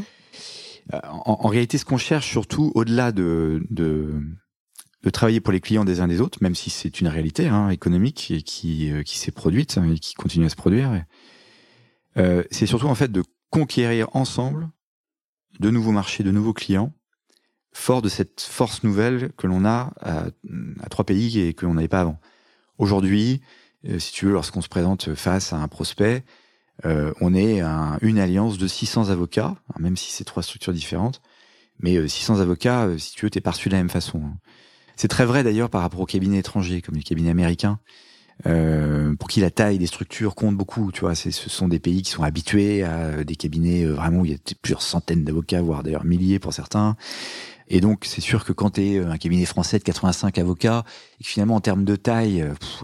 En réalité, ce qu'on cherche surtout, au-delà de travailler pour les clients des uns des autres, même si c'est une réalité économique et qui s'est produite et qui continue à se produire, c'est surtout en fait de conquérir ensemble de nouveaux marchés, de nouveaux clients, fort de cette force nouvelle que l'on a à 3 pays et que l'on n'avait pas avant. Aujourd'hui, si tu veux, lorsqu'on se présente face à un prospect, on est une alliance de 600 avocats, même si c'est 3 structures différentes, mais 600 avocats, si tu veux, t'es perçu de la même façon. C'est très vrai d'ailleurs par rapport aux cabinets étrangers, comme les cabinets américains, pour qui la taille des structures compte beaucoup. Tu vois, ce sont des pays qui sont habitués à des cabinets vraiment où il y a plusieurs centaines d'avocats, voire d'ailleurs milliers pour certains. Et donc, c'est sûr que quand t'es un cabinet français de 85 avocats, et que finalement, en termes de taille,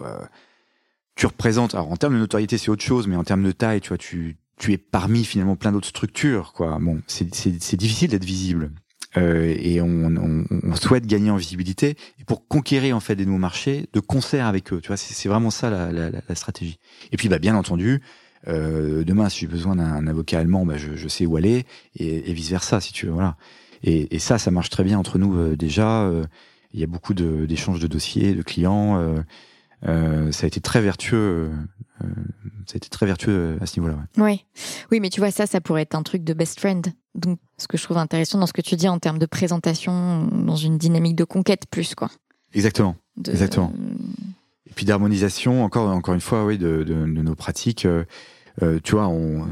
tu représentes... Alors, en termes de notoriété, c'est autre chose, mais en termes de taille, tu vois, tu es parmi finalement plein d'autres structures, quoi. Bon, c'est difficile d'être visible. Et on souhaite gagner en visibilité et pour conquérir en fait des nouveaux marchés de concert avec eux. Tu vois, c'est vraiment ça la stratégie. Et puis, bien entendu, demain, si j'ai besoin d'un avocat allemand, je sais où aller et vice versa, si tu veux. Voilà. Et ça marche très bien entre nous déjà. Il y a beaucoup d'échanges de dossiers, de clients. Ça a été très vertueux. Ça a été très vertueux à ce niveau-là. Ouais. Oui, mais tu vois, ça pourrait être un truc de best friend. Donc, ce que je trouve intéressant dans ce que tu dis en termes de présentation, dans une dynamique de conquête plus, quoi. Exactement. Exactement. Et puis d'harmonisation, encore une fois, oui, de nos pratiques. Tu vois,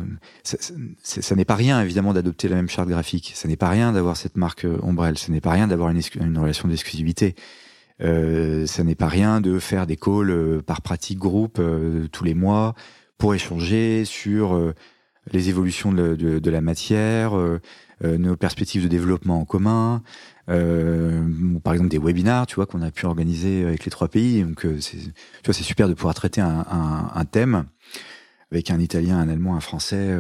ça n'est pas rien, évidemment, d'adopter la même charte graphique. Ça n'est pas rien d'avoir cette marque ombrelle. Ça n'est pas rien d'avoir une relation d'exclusivité. Ça n'est pas rien de faire des calls par pratique groupe tous les mois pour échanger sur les évolutions de la matière, nos perspectives de développement en commun, par exemple des webinars, tu vois, qu'on a pu organiser avec les 3 pays. Donc, tu vois, c'est super de pouvoir traiter un thème avec un Italien, un Allemand, un Français.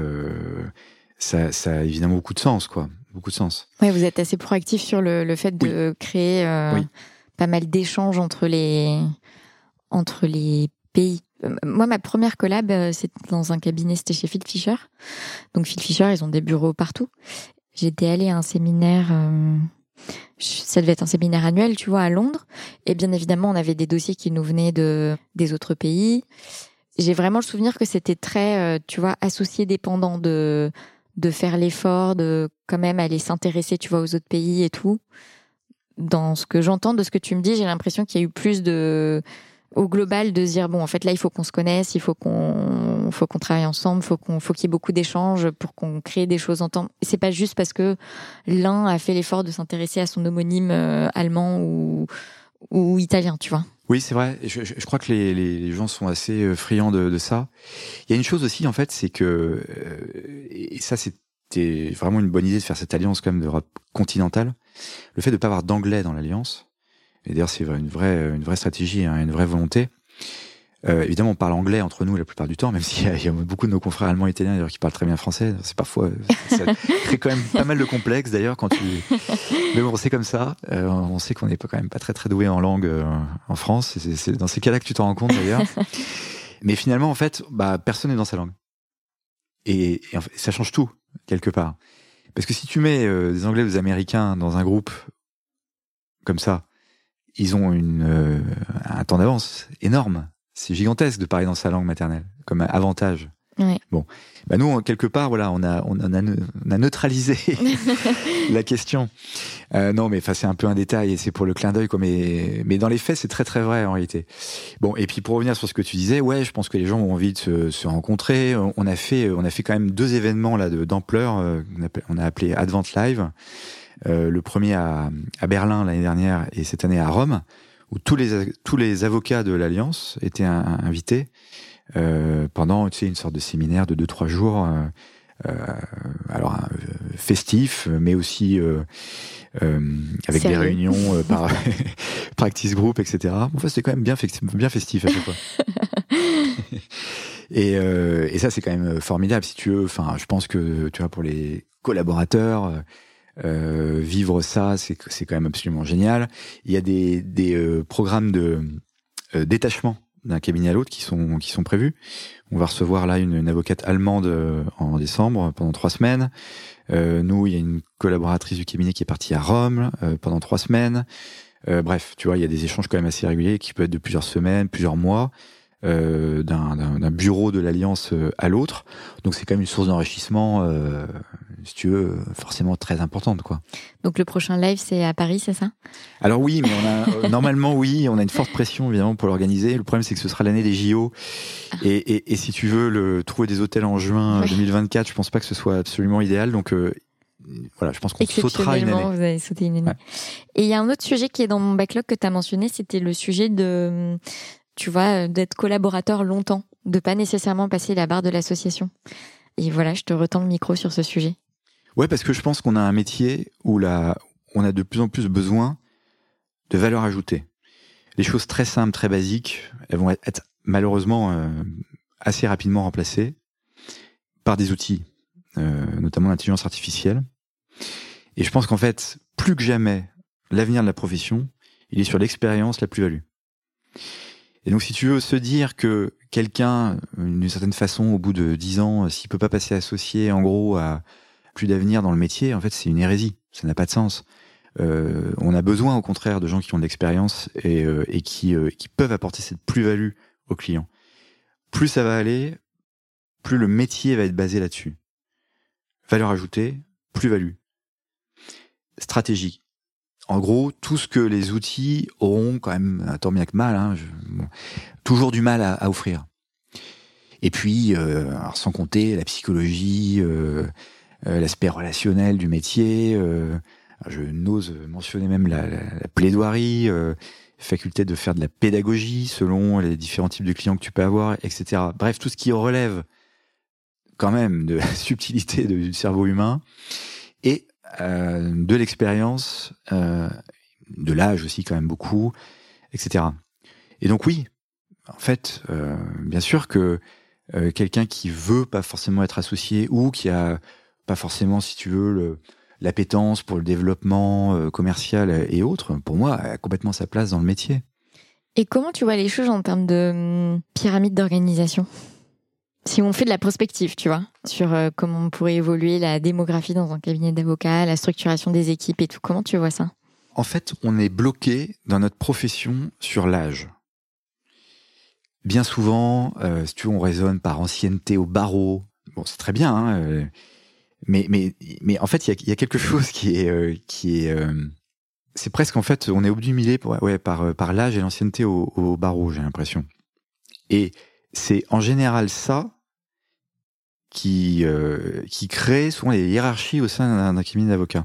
Ça a évidemment beaucoup de sens, quoi. Beaucoup de sens. Oui, vous êtes assez proactif sur le fait de créer pas mal d'échanges entre les pays. Moi, ma première collab, c'était dans un cabinet, c'était chez Phil Fisher. Donc, Phil Fisher, ils ont des bureaux partout. J'étais allée à un séminaire, ça devait être un séminaire annuel, tu vois, à Londres. Et bien évidemment, on avait des dossiers qui nous venaient des autres pays. J'ai vraiment le souvenir que c'était très, tu vois, associé dépendant de faire l'effort, de quand même aller s'intéresser, tu vois, aux autres pays et tout. Dans ce que j'entends de ce que tu me dis, j'ai l'impression qu'il y a eu plus au global de se dire bon, en fait là il faut qu'on se connaisse, il faut qu'on travaille ensemble, faut qu'il y ait beaucoup d'échanges pour qu'on crée des choses ensemble. C'est pas juste parce que l'un a fait l'effort de s'intéresser à son homonyme allemand ou italien, tu vois. Oui, c'est vrai. Je crois que les gens sont assez friands de ça. Il y a une chose aussi en fait, c'est que et ça c'était vraiment une bonne idée de faire cette alliance quand même d'Europe continentale. Le fait de pas avoir d'anglais dans l'alliance. Et d'ailleurs, c'est une vraie stratégie, hein, une vraie volonté. Évidemment, on parle anglais entre nous la plupart du temps, même s'il y a beaucoup de nos confrères allemands et italiens d'ailleurs qui parlent très bien français. C'est parfois, ça crée quand même pas mal de complexes d'ailleurs mais bon, c'est comme ça. On sait qu'on n'est quand même pas très très doué en langue en France. C'est dans ces cas-là que tu t'en rends compte d'ailleurs. Mais finalement, en fait, personne n'est dans sa langue. Et en fait, ça change tout quelque part. Parce que si tu mets des Anglais ou des Américains dans un groupe comme ça, ils ont un temps d'avance énorme. C'est gigantesque de parler dans sa langue maternelle, comme avantage. Ouais. Bon, nous, quelque part, voilà, on a neutralisé la question. Non, mais c'est un peu un détail et c'est pour le clin d'œil, quoi. Mais dans les faits, c'est très très vrai en réalité. Bon, et puis pour revenir sur ce que tu disais, ouais, je pense que les gens ont envie de se rencontrer. On a fait quand même 2 événements là d'ampleur. On a appelé Advent Live. Le premier à Berlin l'année dernière et cette année à Rome, où tous les avocats de l'Alliance étaient invités pendant, tu sais, une sorte de séminaire de 2-3 jours, festif, mais aussi avec des réunions par practice group, etc. Enfin, c'était quand même bien festif à chaque fois. Et ça, c'est quand même formidable, si tu veux. Enfin, je pense que, tu vois, pour les collaborateurs, vivre ça, c'est quand même absolument génial. Il y a des programmes de détachement d'un cabinet à l'autre qui sont prévus. On va recevoir là une avocate allemande en décembre pendant 3 semaines. Nous, il y a une collaboratrice du cabinet qui est partie à Rome pendant 3 semaines. Bref, tu vois, il y a des échanges quand même assez réguliers qui peuvent être de plusieurs semaines, plusieurs mois, d'un bureau de l'Alliance à l'autre. Donc c'est quand même une source d'enrichissement si tu veux, forcément très importante, quoi. Donc le prochain live, c'est à Paris, c'est ça ? Alors oui, mais on a normalement oui, on a une forte pression évidemment pour l'organiser. Le problème, c'est que ce sera l'année des JO, et si tu veux trouver des hôtels en juin 2024, je pense pas que ce soit absolument idéal. Donc voilà, je pense qu'on sautera une année. Vous avez sauté une année. Ouais. Et il y a un autre sujet qui est dans mon backlog que tu as mentionné, c'était le sujet de, tu vois, d'être collaborateur longtemps, de pas nécessairement passer la barre de l'association. Et voilà, je te retends le micro sur ce sujet. Ouais, parce que je pense qu'on a un métier où on a de plus en plus besoin de valeur ajoutée. Les choses très simples, très basiques, elles vont être malheureusement assez rapidement remplacées par des outils, notamment l'intelligence artificielle. Et je pense qu'en fait, plus que jamais, l'avenir de la profession, il est sur l'expérience, la plus-value. Et donc, si tu veux se dire que quelqu'un, d'une certaine façon, au bout de 10 ans, s'il peut pas passer associé, en gros, à plus d'avenir dans le métier, en fait, c'est une hérésie. Ça n'a pas de sens. On a besoin, au contraire, de gens qui ont de l'expérience et qui peuvent apporter cette plus-value aux clients. Plus ça va aller, plus le métier va être basé là-dessus. Valeur ajoutée, plus-value. Stratégie. En gros, tout ce que les outils auront quand même, tant bien que mal, toujours du mal à offrir. Et puis, alors sans compter la psychologie, l'aspect relationnel du métier. Je n'ose mentionner même la plaidoirie, faculté de faire de la pédagogie selon les différents types de clients que tu peux avoir, etc. Bref, tout ce qui relève quand même de la subtilité du cerveau humain et de l'expérience, de l'âge aussi quand même beaucoup, etc. Et donc oui, en fait, bien sûr que quelqu'un qui veut pas forcément être associé ou qui a pas forcément, si tu veux, l'appétence pour le développement commercial et autres, pour moi, a complètement sa place dans le métier. Et comment tu vois les choses en termes de pyramide d'organisation ? Si on fait de la prospective, tu vois, sur comment on pourrait évoluer la démographie dans un cabinet d'avocats, la structuration des équipes et tout, comment tu vois ça ? En fait, on est bloqué dans notre profession sur l'âge. Bien souvent, si tu veux, on raisonne par ancienneté au barreau. Bon, c'est très bien, hein, mais en fait, il y a quelque chose qui est c'est presque, en fait, on est obnubilé par l'âge et l'ancienneté au barreau, j'ai l'impression. Et c'est en général ça qui crée souvent les hiérarchies au sein d'un cabinet d'avocats.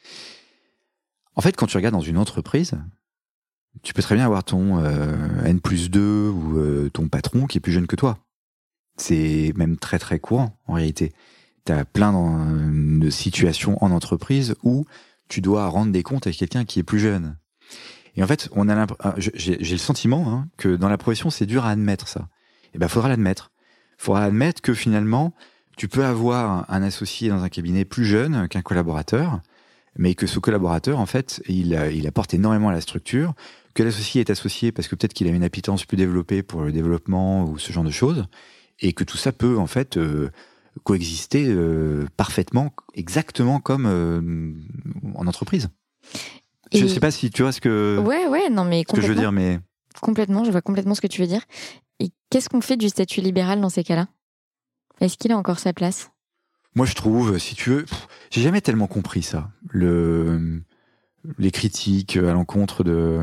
En fait, quand tu regardes dans une entreprise, tu peux très bien avoir ton N+2 ou ton patron qui est plus jeune que toi. C'est même très très courant en réalité. T'as plein de situations en entreprise où tu dois rendre des comptes avec quelqu'un qui est plus jeune. Et en fait, j'ai le sentiment que dans la profession, c'est dur à admettre ça. Et ben, faudra l'admettre. Faudra admettre que finalement, tu peux avoir un associé dans un cabinet plus jeune qu'un collaborateur, mais que ce collaborateur, en fait, il apporte énormément à la structure, que l'associé est associé parce que peut-être qu'il a une appétence plus développée pour le développement ou ce genre de choses, et que tout ça peut, en fait, coexister parfaitement, exactement comme en entreprise. Et je sais pas si tu vois ce que non, mais ce que je veux dire, mais complètement, je vois complètement ce que tu veux dire. Et qu'est-ce qu'on fait du statut libéral dans ces cas-là ? Est-ce qu'il a encore sa place ? Moi, je trouve, si tu veux, j'ai jamais tellement compris ça. Les critiques à l'encontre de,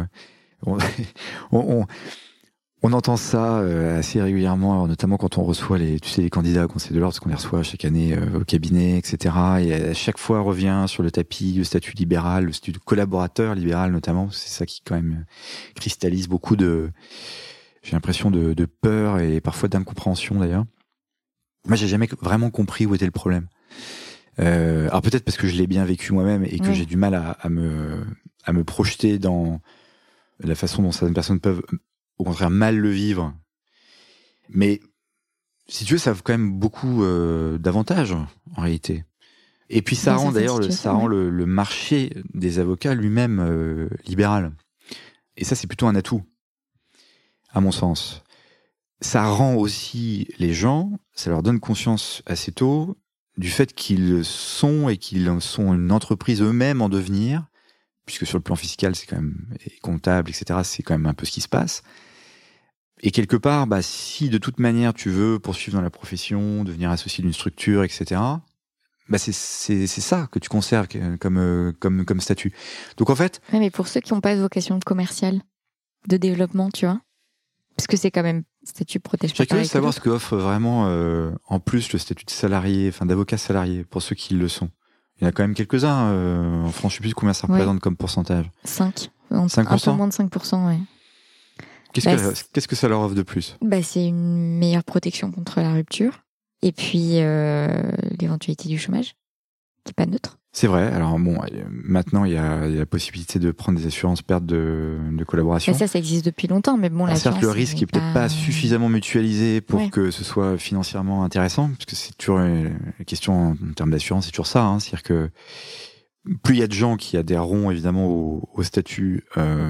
on entend ça assez régulièrement, notamment quand on reçoit les candidats au Conseil de l'Ordre, parce qu'on les reçoit chaque année au cabinet, etc. Et à chaque fois revient sur le tapis le statut libéral, le statut de collaborateur libéral notamment. C'est ça qui quand même cristallise beaucoup j'ai l'impression de peur et parfois d'incompréhension d'ailleurs. Moi, j'ai jamais vraiment compris où était le problème. Alors peut-être parce que je l'ai bien vécu moi-même et que j'ai du mal à me projeter dans la façon dont certaines personnes peuvent au contraire mal le vivre. Mais si tu veux, ça a quand même beaucoup d'avantages en réalité. Et puis ça rend d'ailleurs le marché des avocats lui-même libéral. Et ça, c'est plutôt un atout, à mon sens. Ça rend aussi les gens, ça leur donne conscience assez tôt du fait qu'ils sont et qu'ils sont une entreprise eux-mêmes en devenir, puisque sur le plan fiscal, c'est quand même, et comptable, etc., c'est quand même un peu ce qui se passe. Et quelque part, si de toute manière tu veux poursuivre dans la profession, devenir associé d'une structure, etc., c'est ça que tu conserves comme statut. Donc en fait, ouais, mais pour ceux qui n'ont pas de vocation commerciale, de développement, tu vois, parce que c'est quand même statut protège pas. Je suis curieux de savoir ce que offre vraiment en plus le statut de salarié, enfin d'avocat salarié pour ceux qui le sont. Il y en a quand même quelques-uns en France. Je sais plus combien ça représente comme pourcentage. 5. 5%. Un peu moins de 5%, ouais. Qu'est-ce que ça leur offre de plus ? C'est une meilleure protection contre la rupture. Et puis, l'éventualité du chômage, qui n'est pas neutre. C'est vrai. Alors bon, maintenant, il y a la possibilité de prendre des assurances perte de collaboration. Ça existe depuis longtemps, mais bon, certes, le risque est peut-être pas suffisamment mutualisé pour que ce soit financièrement intéressant, parce que c'est toujours la question en termes d'assurance, c'est toujours ça. Hein, c'est-à-dire que plus il y a de gens qui adhéreront évidemment au statut,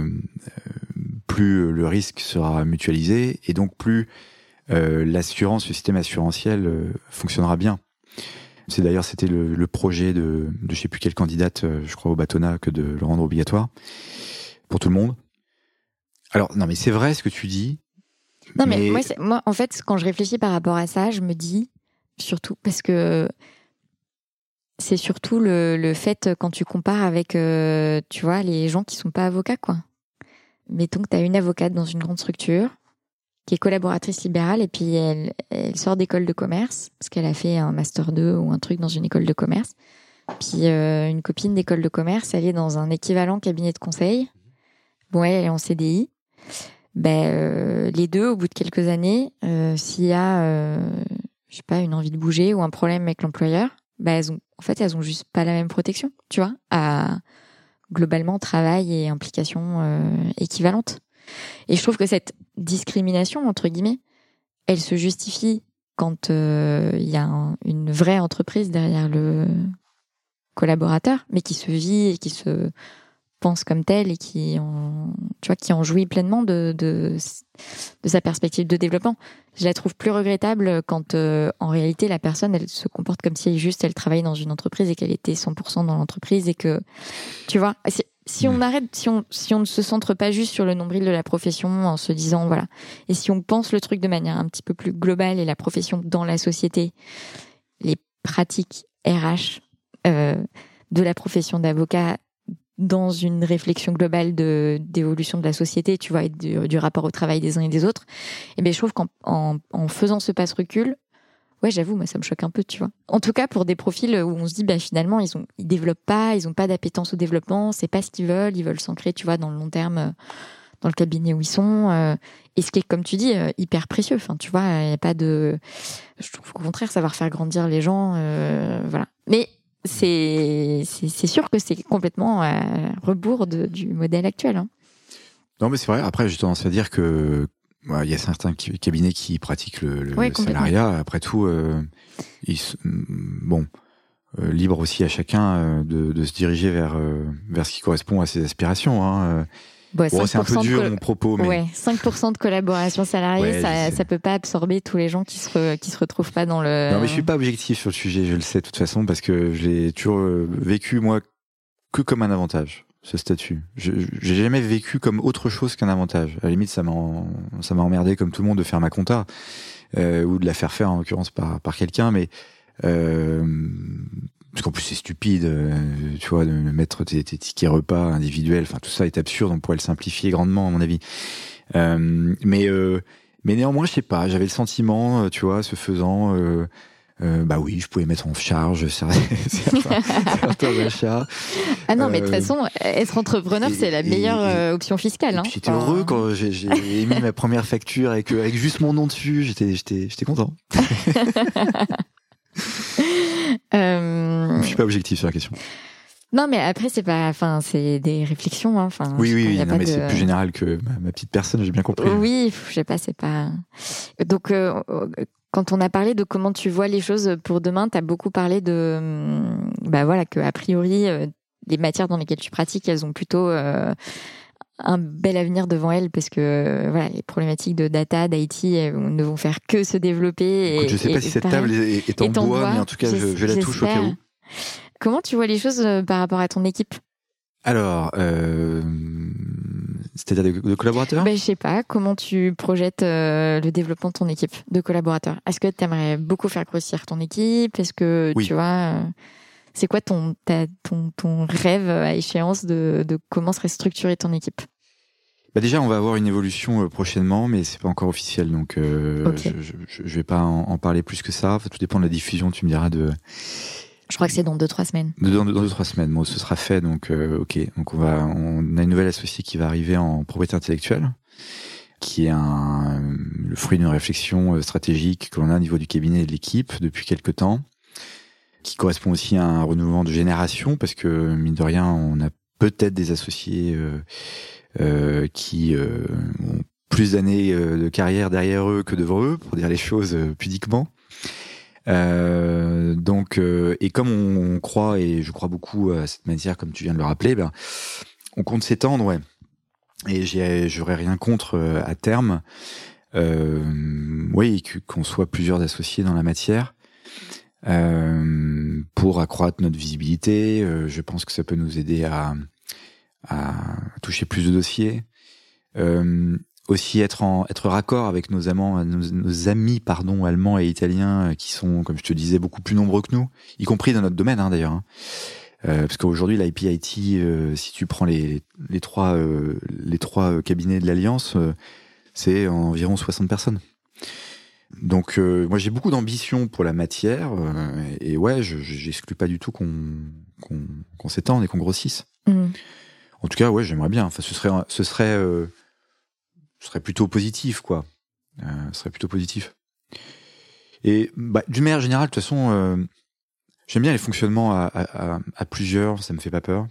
plus le risque sera mutualisé, et donc plus le système assurantiel fonctionnera bien. C'était le projet de je sais plus quelle candidate, je crois au bâtonnat, que de le rendre obligatoire pour tout le monde. Alors non, mais c'est vrai ce que tu dis. Non, mais moi en fait, quand je réfléchis par rapport à ça, je me dis surtout parce que c'est surtout le fait quand tu compares avec, tu vois, les gens qui sont pas avocats, quoi. Mettons que tu as une avocate dans une grande structure qui est collaboratrice libérale et puis elle sort d'école de commerce parce qu'elle a fait un master 2 ou un truc dans une école de commerce. Puis une copine d'école de commerce, elle est dans un équivalent cabinet de conseil. Bon, elle est en CDI. Les deux, au bout de quelques années, s'il y a, je sais pas, une envie de bouger ou un problème avec l'employeur, elles ont juste pas la même protection, tu vois, à globalement travail et implication équivalente. Et je trouve que cette discrimination, entre guillemets, elle se justifie quand il y a une vraie entreprise derrière le collaborateur, mais qui se vit et qui se pense comme telle et qui en jouit pleinement de sa perspective de développement. Je la trouve plus regrettable quand, en réalité, la personne, elle se comporte comme si elle travaillait dans une entreprise et qu'elle était 100% dans l'entreprise et que, tu vois, si on ne se centre pas juste sur le nombril de la profession en se disant, voilà, et si on pense le truc de manière un petit peu plus globale et la profession dans la société, les pratiques RH de la profession d'avocat dans une réflexion globale d'évolution de la société, tu vois, et du rapport au travail des uns et des autres, je trouve qu'en faisant ce passe-recul, ouais, j'avoue, moi, ça me choque un peu, tu vois. En tout cas, pour des profils où on se dit, finalement, ils développent pas, ils ont pas d'appétence au développement, c'est pas ce qu'ils veulent s'ancrer, tu vois, dans le long terme, dans le cabinet où ils sont, et ce qui est, comme tu dis, hyper précieux. Enfin, tu vois, il y a pas de, je trouve qu'au contraire, savoir faire grandir les gens, voilà. Mais c'est sûr que c'est complètement à rebours du modèle actuel. Hein. Non, mais c'est vrai. Après, j'ai tendance à dire que il y a certains cabinets qui pratiquent le salariat. Après tout, libre aussi à chacun de se diriger vers ce qui correspond à ses aspirations. Hein. C'est un peu dur mon propos, mais 5% de collaboration salariée, ça peut pas absorber tous les gens qui se retrouvent pas dans le. Non, mais je suis pas objectif sur le sujet, je le sais de toute façon, parce que je l'ai toujours vécu moi que comme un avantage, ce statut. J'ai jamais vécu comme autre chose qu'un avantage. À la limite, ça m'a emmerdé comme tout le monde de faire ma compta ou de la faire en l'occurrence par quelqu'un, mais parce qu'en plus c'est stupide, tu vois, de mettre tes tickets repas individuels, enfin tout ça est absurde, on pourrait le simplifier grandement à mon avis. Mais néanmoins, je sais pas, j'avais le sentiment, tu vois, ce faisant, oui, je pouvais mettre en charge certains achats. Ah non, mais de toute façon, être entrepreneur, c'est la meilleure option fiscale. Hein. J'étais heureux quand j'ai émis ma première facture avec juste mon nom dessus, j'étais content. Je suis pas objectif sur la question. Non, mais après c'est des réflexions. Hein. Oui, non, mais c'est plus général que ma petite personne, j'ai bien compris. Oui, je sais pas, c'est pas. Donc, quand on a parlé de comment tu vois les choses pour demain, t'as beaucoup parlé de, que a priori, les matières dans lesquelles tu pratiques, elles ont plutôt un bel avenir devant elles parce que les problématiques de data, d'IT ne vont faire que se développer. Écoute, je sais pas si cette table est en bois, mais en tout cas, je la touche au cas où. Comment tu vois les choses par rapport à ton équipe ? Alors, C'est-à-dire de collaborateurs? Je sais pas, comment tu projettes le développement de ton équipe de collaborateurs? Est-ce que tu aimerais beaucoup faire grossir ton équipe? Est-ce que, Oui. tu vois, c'est quoi ton rêve à échéance de comment serait structurée ton équipe? Déjà, on va avoir une évolution prochainement, mais c'est pas encore officiel, donc Ok. je vais pas en parler plus que ça. Tout dépend de la diffusion, tu me diras Je crois que c'est dans 2-3 semaines. dans 2-3 semaines. Bon, ce sera fait, donc ok. Donc on a une nouvelle associée qui va arriver en propriété intellectuelle, qui est le fruit d'une réflexion stratégique que l'on a au niveau du cabinet et de l'équipe depuis quelques temps, qui correspond aussi à un renouvellement de génération, parce que mine de rien, on a peut-être des associés qui ont plus d'années de carrière derrière eux que devant eux, pour dire les choses pudiquement. Donc, et comme on croit, et je crois beaucoup à cette matière, comme tu viens de le rappeler, on compte s'étendre, ouais. Et j'aurais rien contre à terme, oui, qu'on soit plusieurs associés dans la matière, pour accroître notre visibilité. Je pense que ça peut nous aider à toucher plus de dossiers. Aussi être raccord avec nos amis allemands et italiens, qui sont, comme je te disais, beaucoup plus nombreux que nous, y compris dans notre domaine, d'ailleurs. Parce qu'aujourd'hui, l'IP-IT, si tu prends les trois cabinets de l'Alliance, c'est environ 60 personnes. Donc, moi, j'ai beaucoup d'ambition pour la matière, et ouais, j'exclus pas du tout qu'on s'étende et qu'on grossisse. En tout cas, ouais, j'aimerais bien. Enfin, ce serait plutôt positif, quoi. Ce serait plutôt positif. Et d'une manière générale, de toute façon, j'aime bien les fonctionnements à plusieurs. Ça me fait pas peur.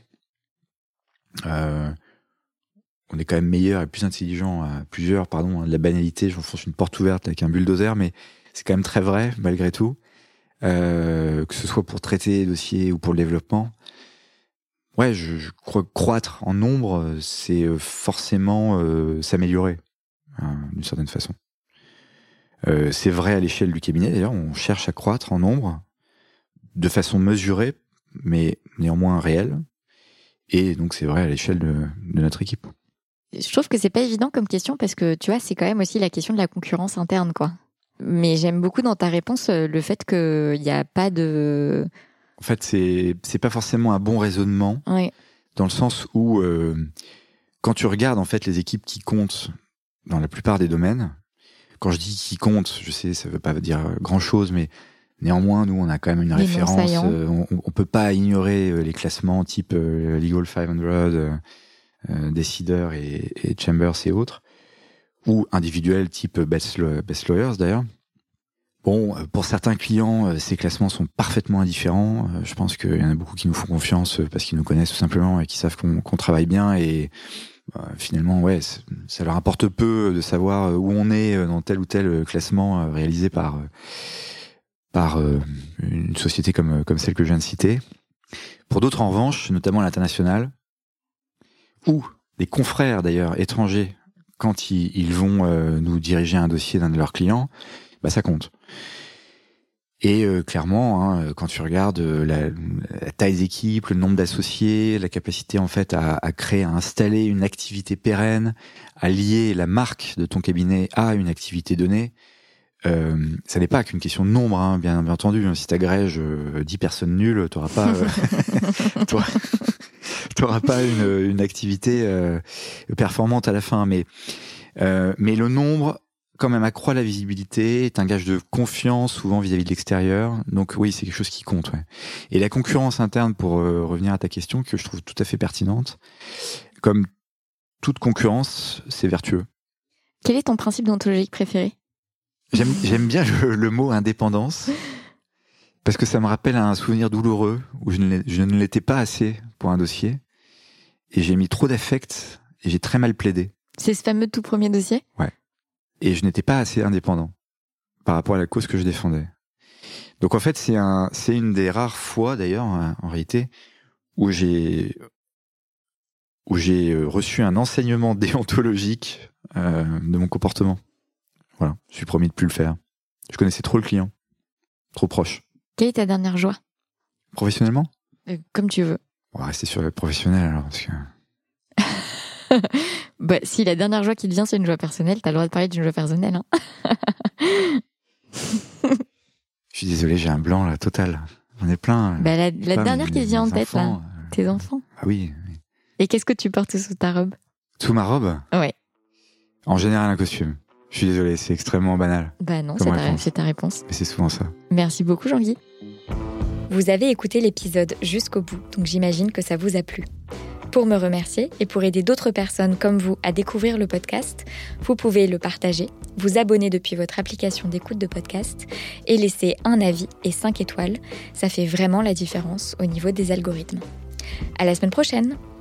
On est quand même meilleur et plus intelligent à plusieurs. Pardon, de la banalité. J'enfonce une porte ouverte avec un bulldozer, mais c'est quand même très vrai malgré tout. Que ce soit pour traiter les dossiers ou pour le développement. Ouais, je crois que croître en nombre, c'est forcément s'améliorer, d'une certaine façon. C'est vrai à l'échelle du cabinet, d'ailleurs, on cherche à croître en nombre, de façon mesurée, mais néanmoins réelle. Et donc c'est vrai à l'échelle de notre équipe. Je trouve que c'est pas évident comme question, parce que, tu vois, c'est quand même aussi la question de la concurrence interne, quoi. Mais j'aime beaucoup dans ta réponse le fait qu'il n'y a pas de... En fait, c'est pas forcément un bon raisonnement, Oui. dans le sens où quand tu regardes en fait les équipes qui comptent dans la plupart des domaines, quand je dis qui comptent, je sais ça veut pas dire grand chose, mais néanmoins nous on a quand même une référence. On peut pas ignorer les classements type Legal 500, Decider et Chambers et autres, ou individuels type Best Lawyers d'ailleurs. Bon, pour certains clients, ces classements sont parfaitement indifférents. Je pense qu'il y en a beaucoup qui nous font confiance parce qu'ils nous connaissent tout simplement et qui savent qu'on travaille bien. Et finalement, ouais, ça leur importe peu de savoir où on est dans tel ou tel classement réalisé par une société comme celle que je viens de citer. Pour d'autres, en revanche, notamment à l'international, ou des confrères d'ailleurs étrangers, quand ils vont nous diriger un dossier d'un de leurs clients, ça compte. Et clairement, quand tu regardes la taille d'équipe, le nombre d'associés, la capacité en fait à créer, à installer une activité pérenne, à lier la marque de ton cabinet à une activité donnée, ça n'est pas qu'une question de nombre, bien entendu. Si t'agrèges 10 personnes nulles, t'auras pas t'auras pas une activité performante à la fin. Mais le nombre quand même accroît la visibilité, est un gage de confiance souvent vis-à-vis de l'extérieur. Donc oui, c'est quelque chose qui compte. Ouais. Et la concurrence interne, pour revenir à ta question, que je trouve tout à fait pertinente, comme toute concurrence, c'est vertueux. Quel est ton principe déontologique préféré ? J'aime bien le mot indépendance, parce que ça me rappelle un souvenir douloureux où je ne l'étais pas assez pour un dossier, et j'ai mis trop d'affect, et j'ai très mal plaidé. C'est ce fameux tout premier dossier ? Ouais. Et je n'étais pas assez indépendant par rapport à la cause que je défendais. Donc en fait, c'est une des rares fois d'ailleurs, en réalité, où j'ai reçu un enseignement déontologique de mon comportement. Voilà, je suis promis de plus le faire. Je connaissais trop le client, trop proche. Quelle est ta dernière joie ? Professionnellement ? Comme tu veux. On va rester sur le professionnel alors, parce que... Bah, si la dernière joie qui te vient, c'est une joie personnelle, t'as le droit de parler d'une joie personnelle. Hein. Je suis désolé, j'ai un blanc là, total. J'en ai plein. Bah, la dernière qui te vient en tête, enfants, là. Tes enfants. Ah oui. Et qu'est-ce que tu portes sous ta robe? Sous ma robe? Ouais. En général, un costume. Je suis désolé, c'est extrêmement banal. Bah non, Comme c'est ta réponse. Mais c'est souvent ça. Merci beaucoup, Jean-Guy. Vous avez écouté l'épisode jusqu'au bout, donc j'imagine que ça vous a plu. Pour me remercier et pour aider d'autres personnes comme vous à découvrir le podcast, vous pouvez le partager, vous abonner depuis votre application d'écoute de podcast et laisser un avis et 5 étoiles. Ça fait vraiment la différence au niveau des algorithmes. À la semaine prochaine!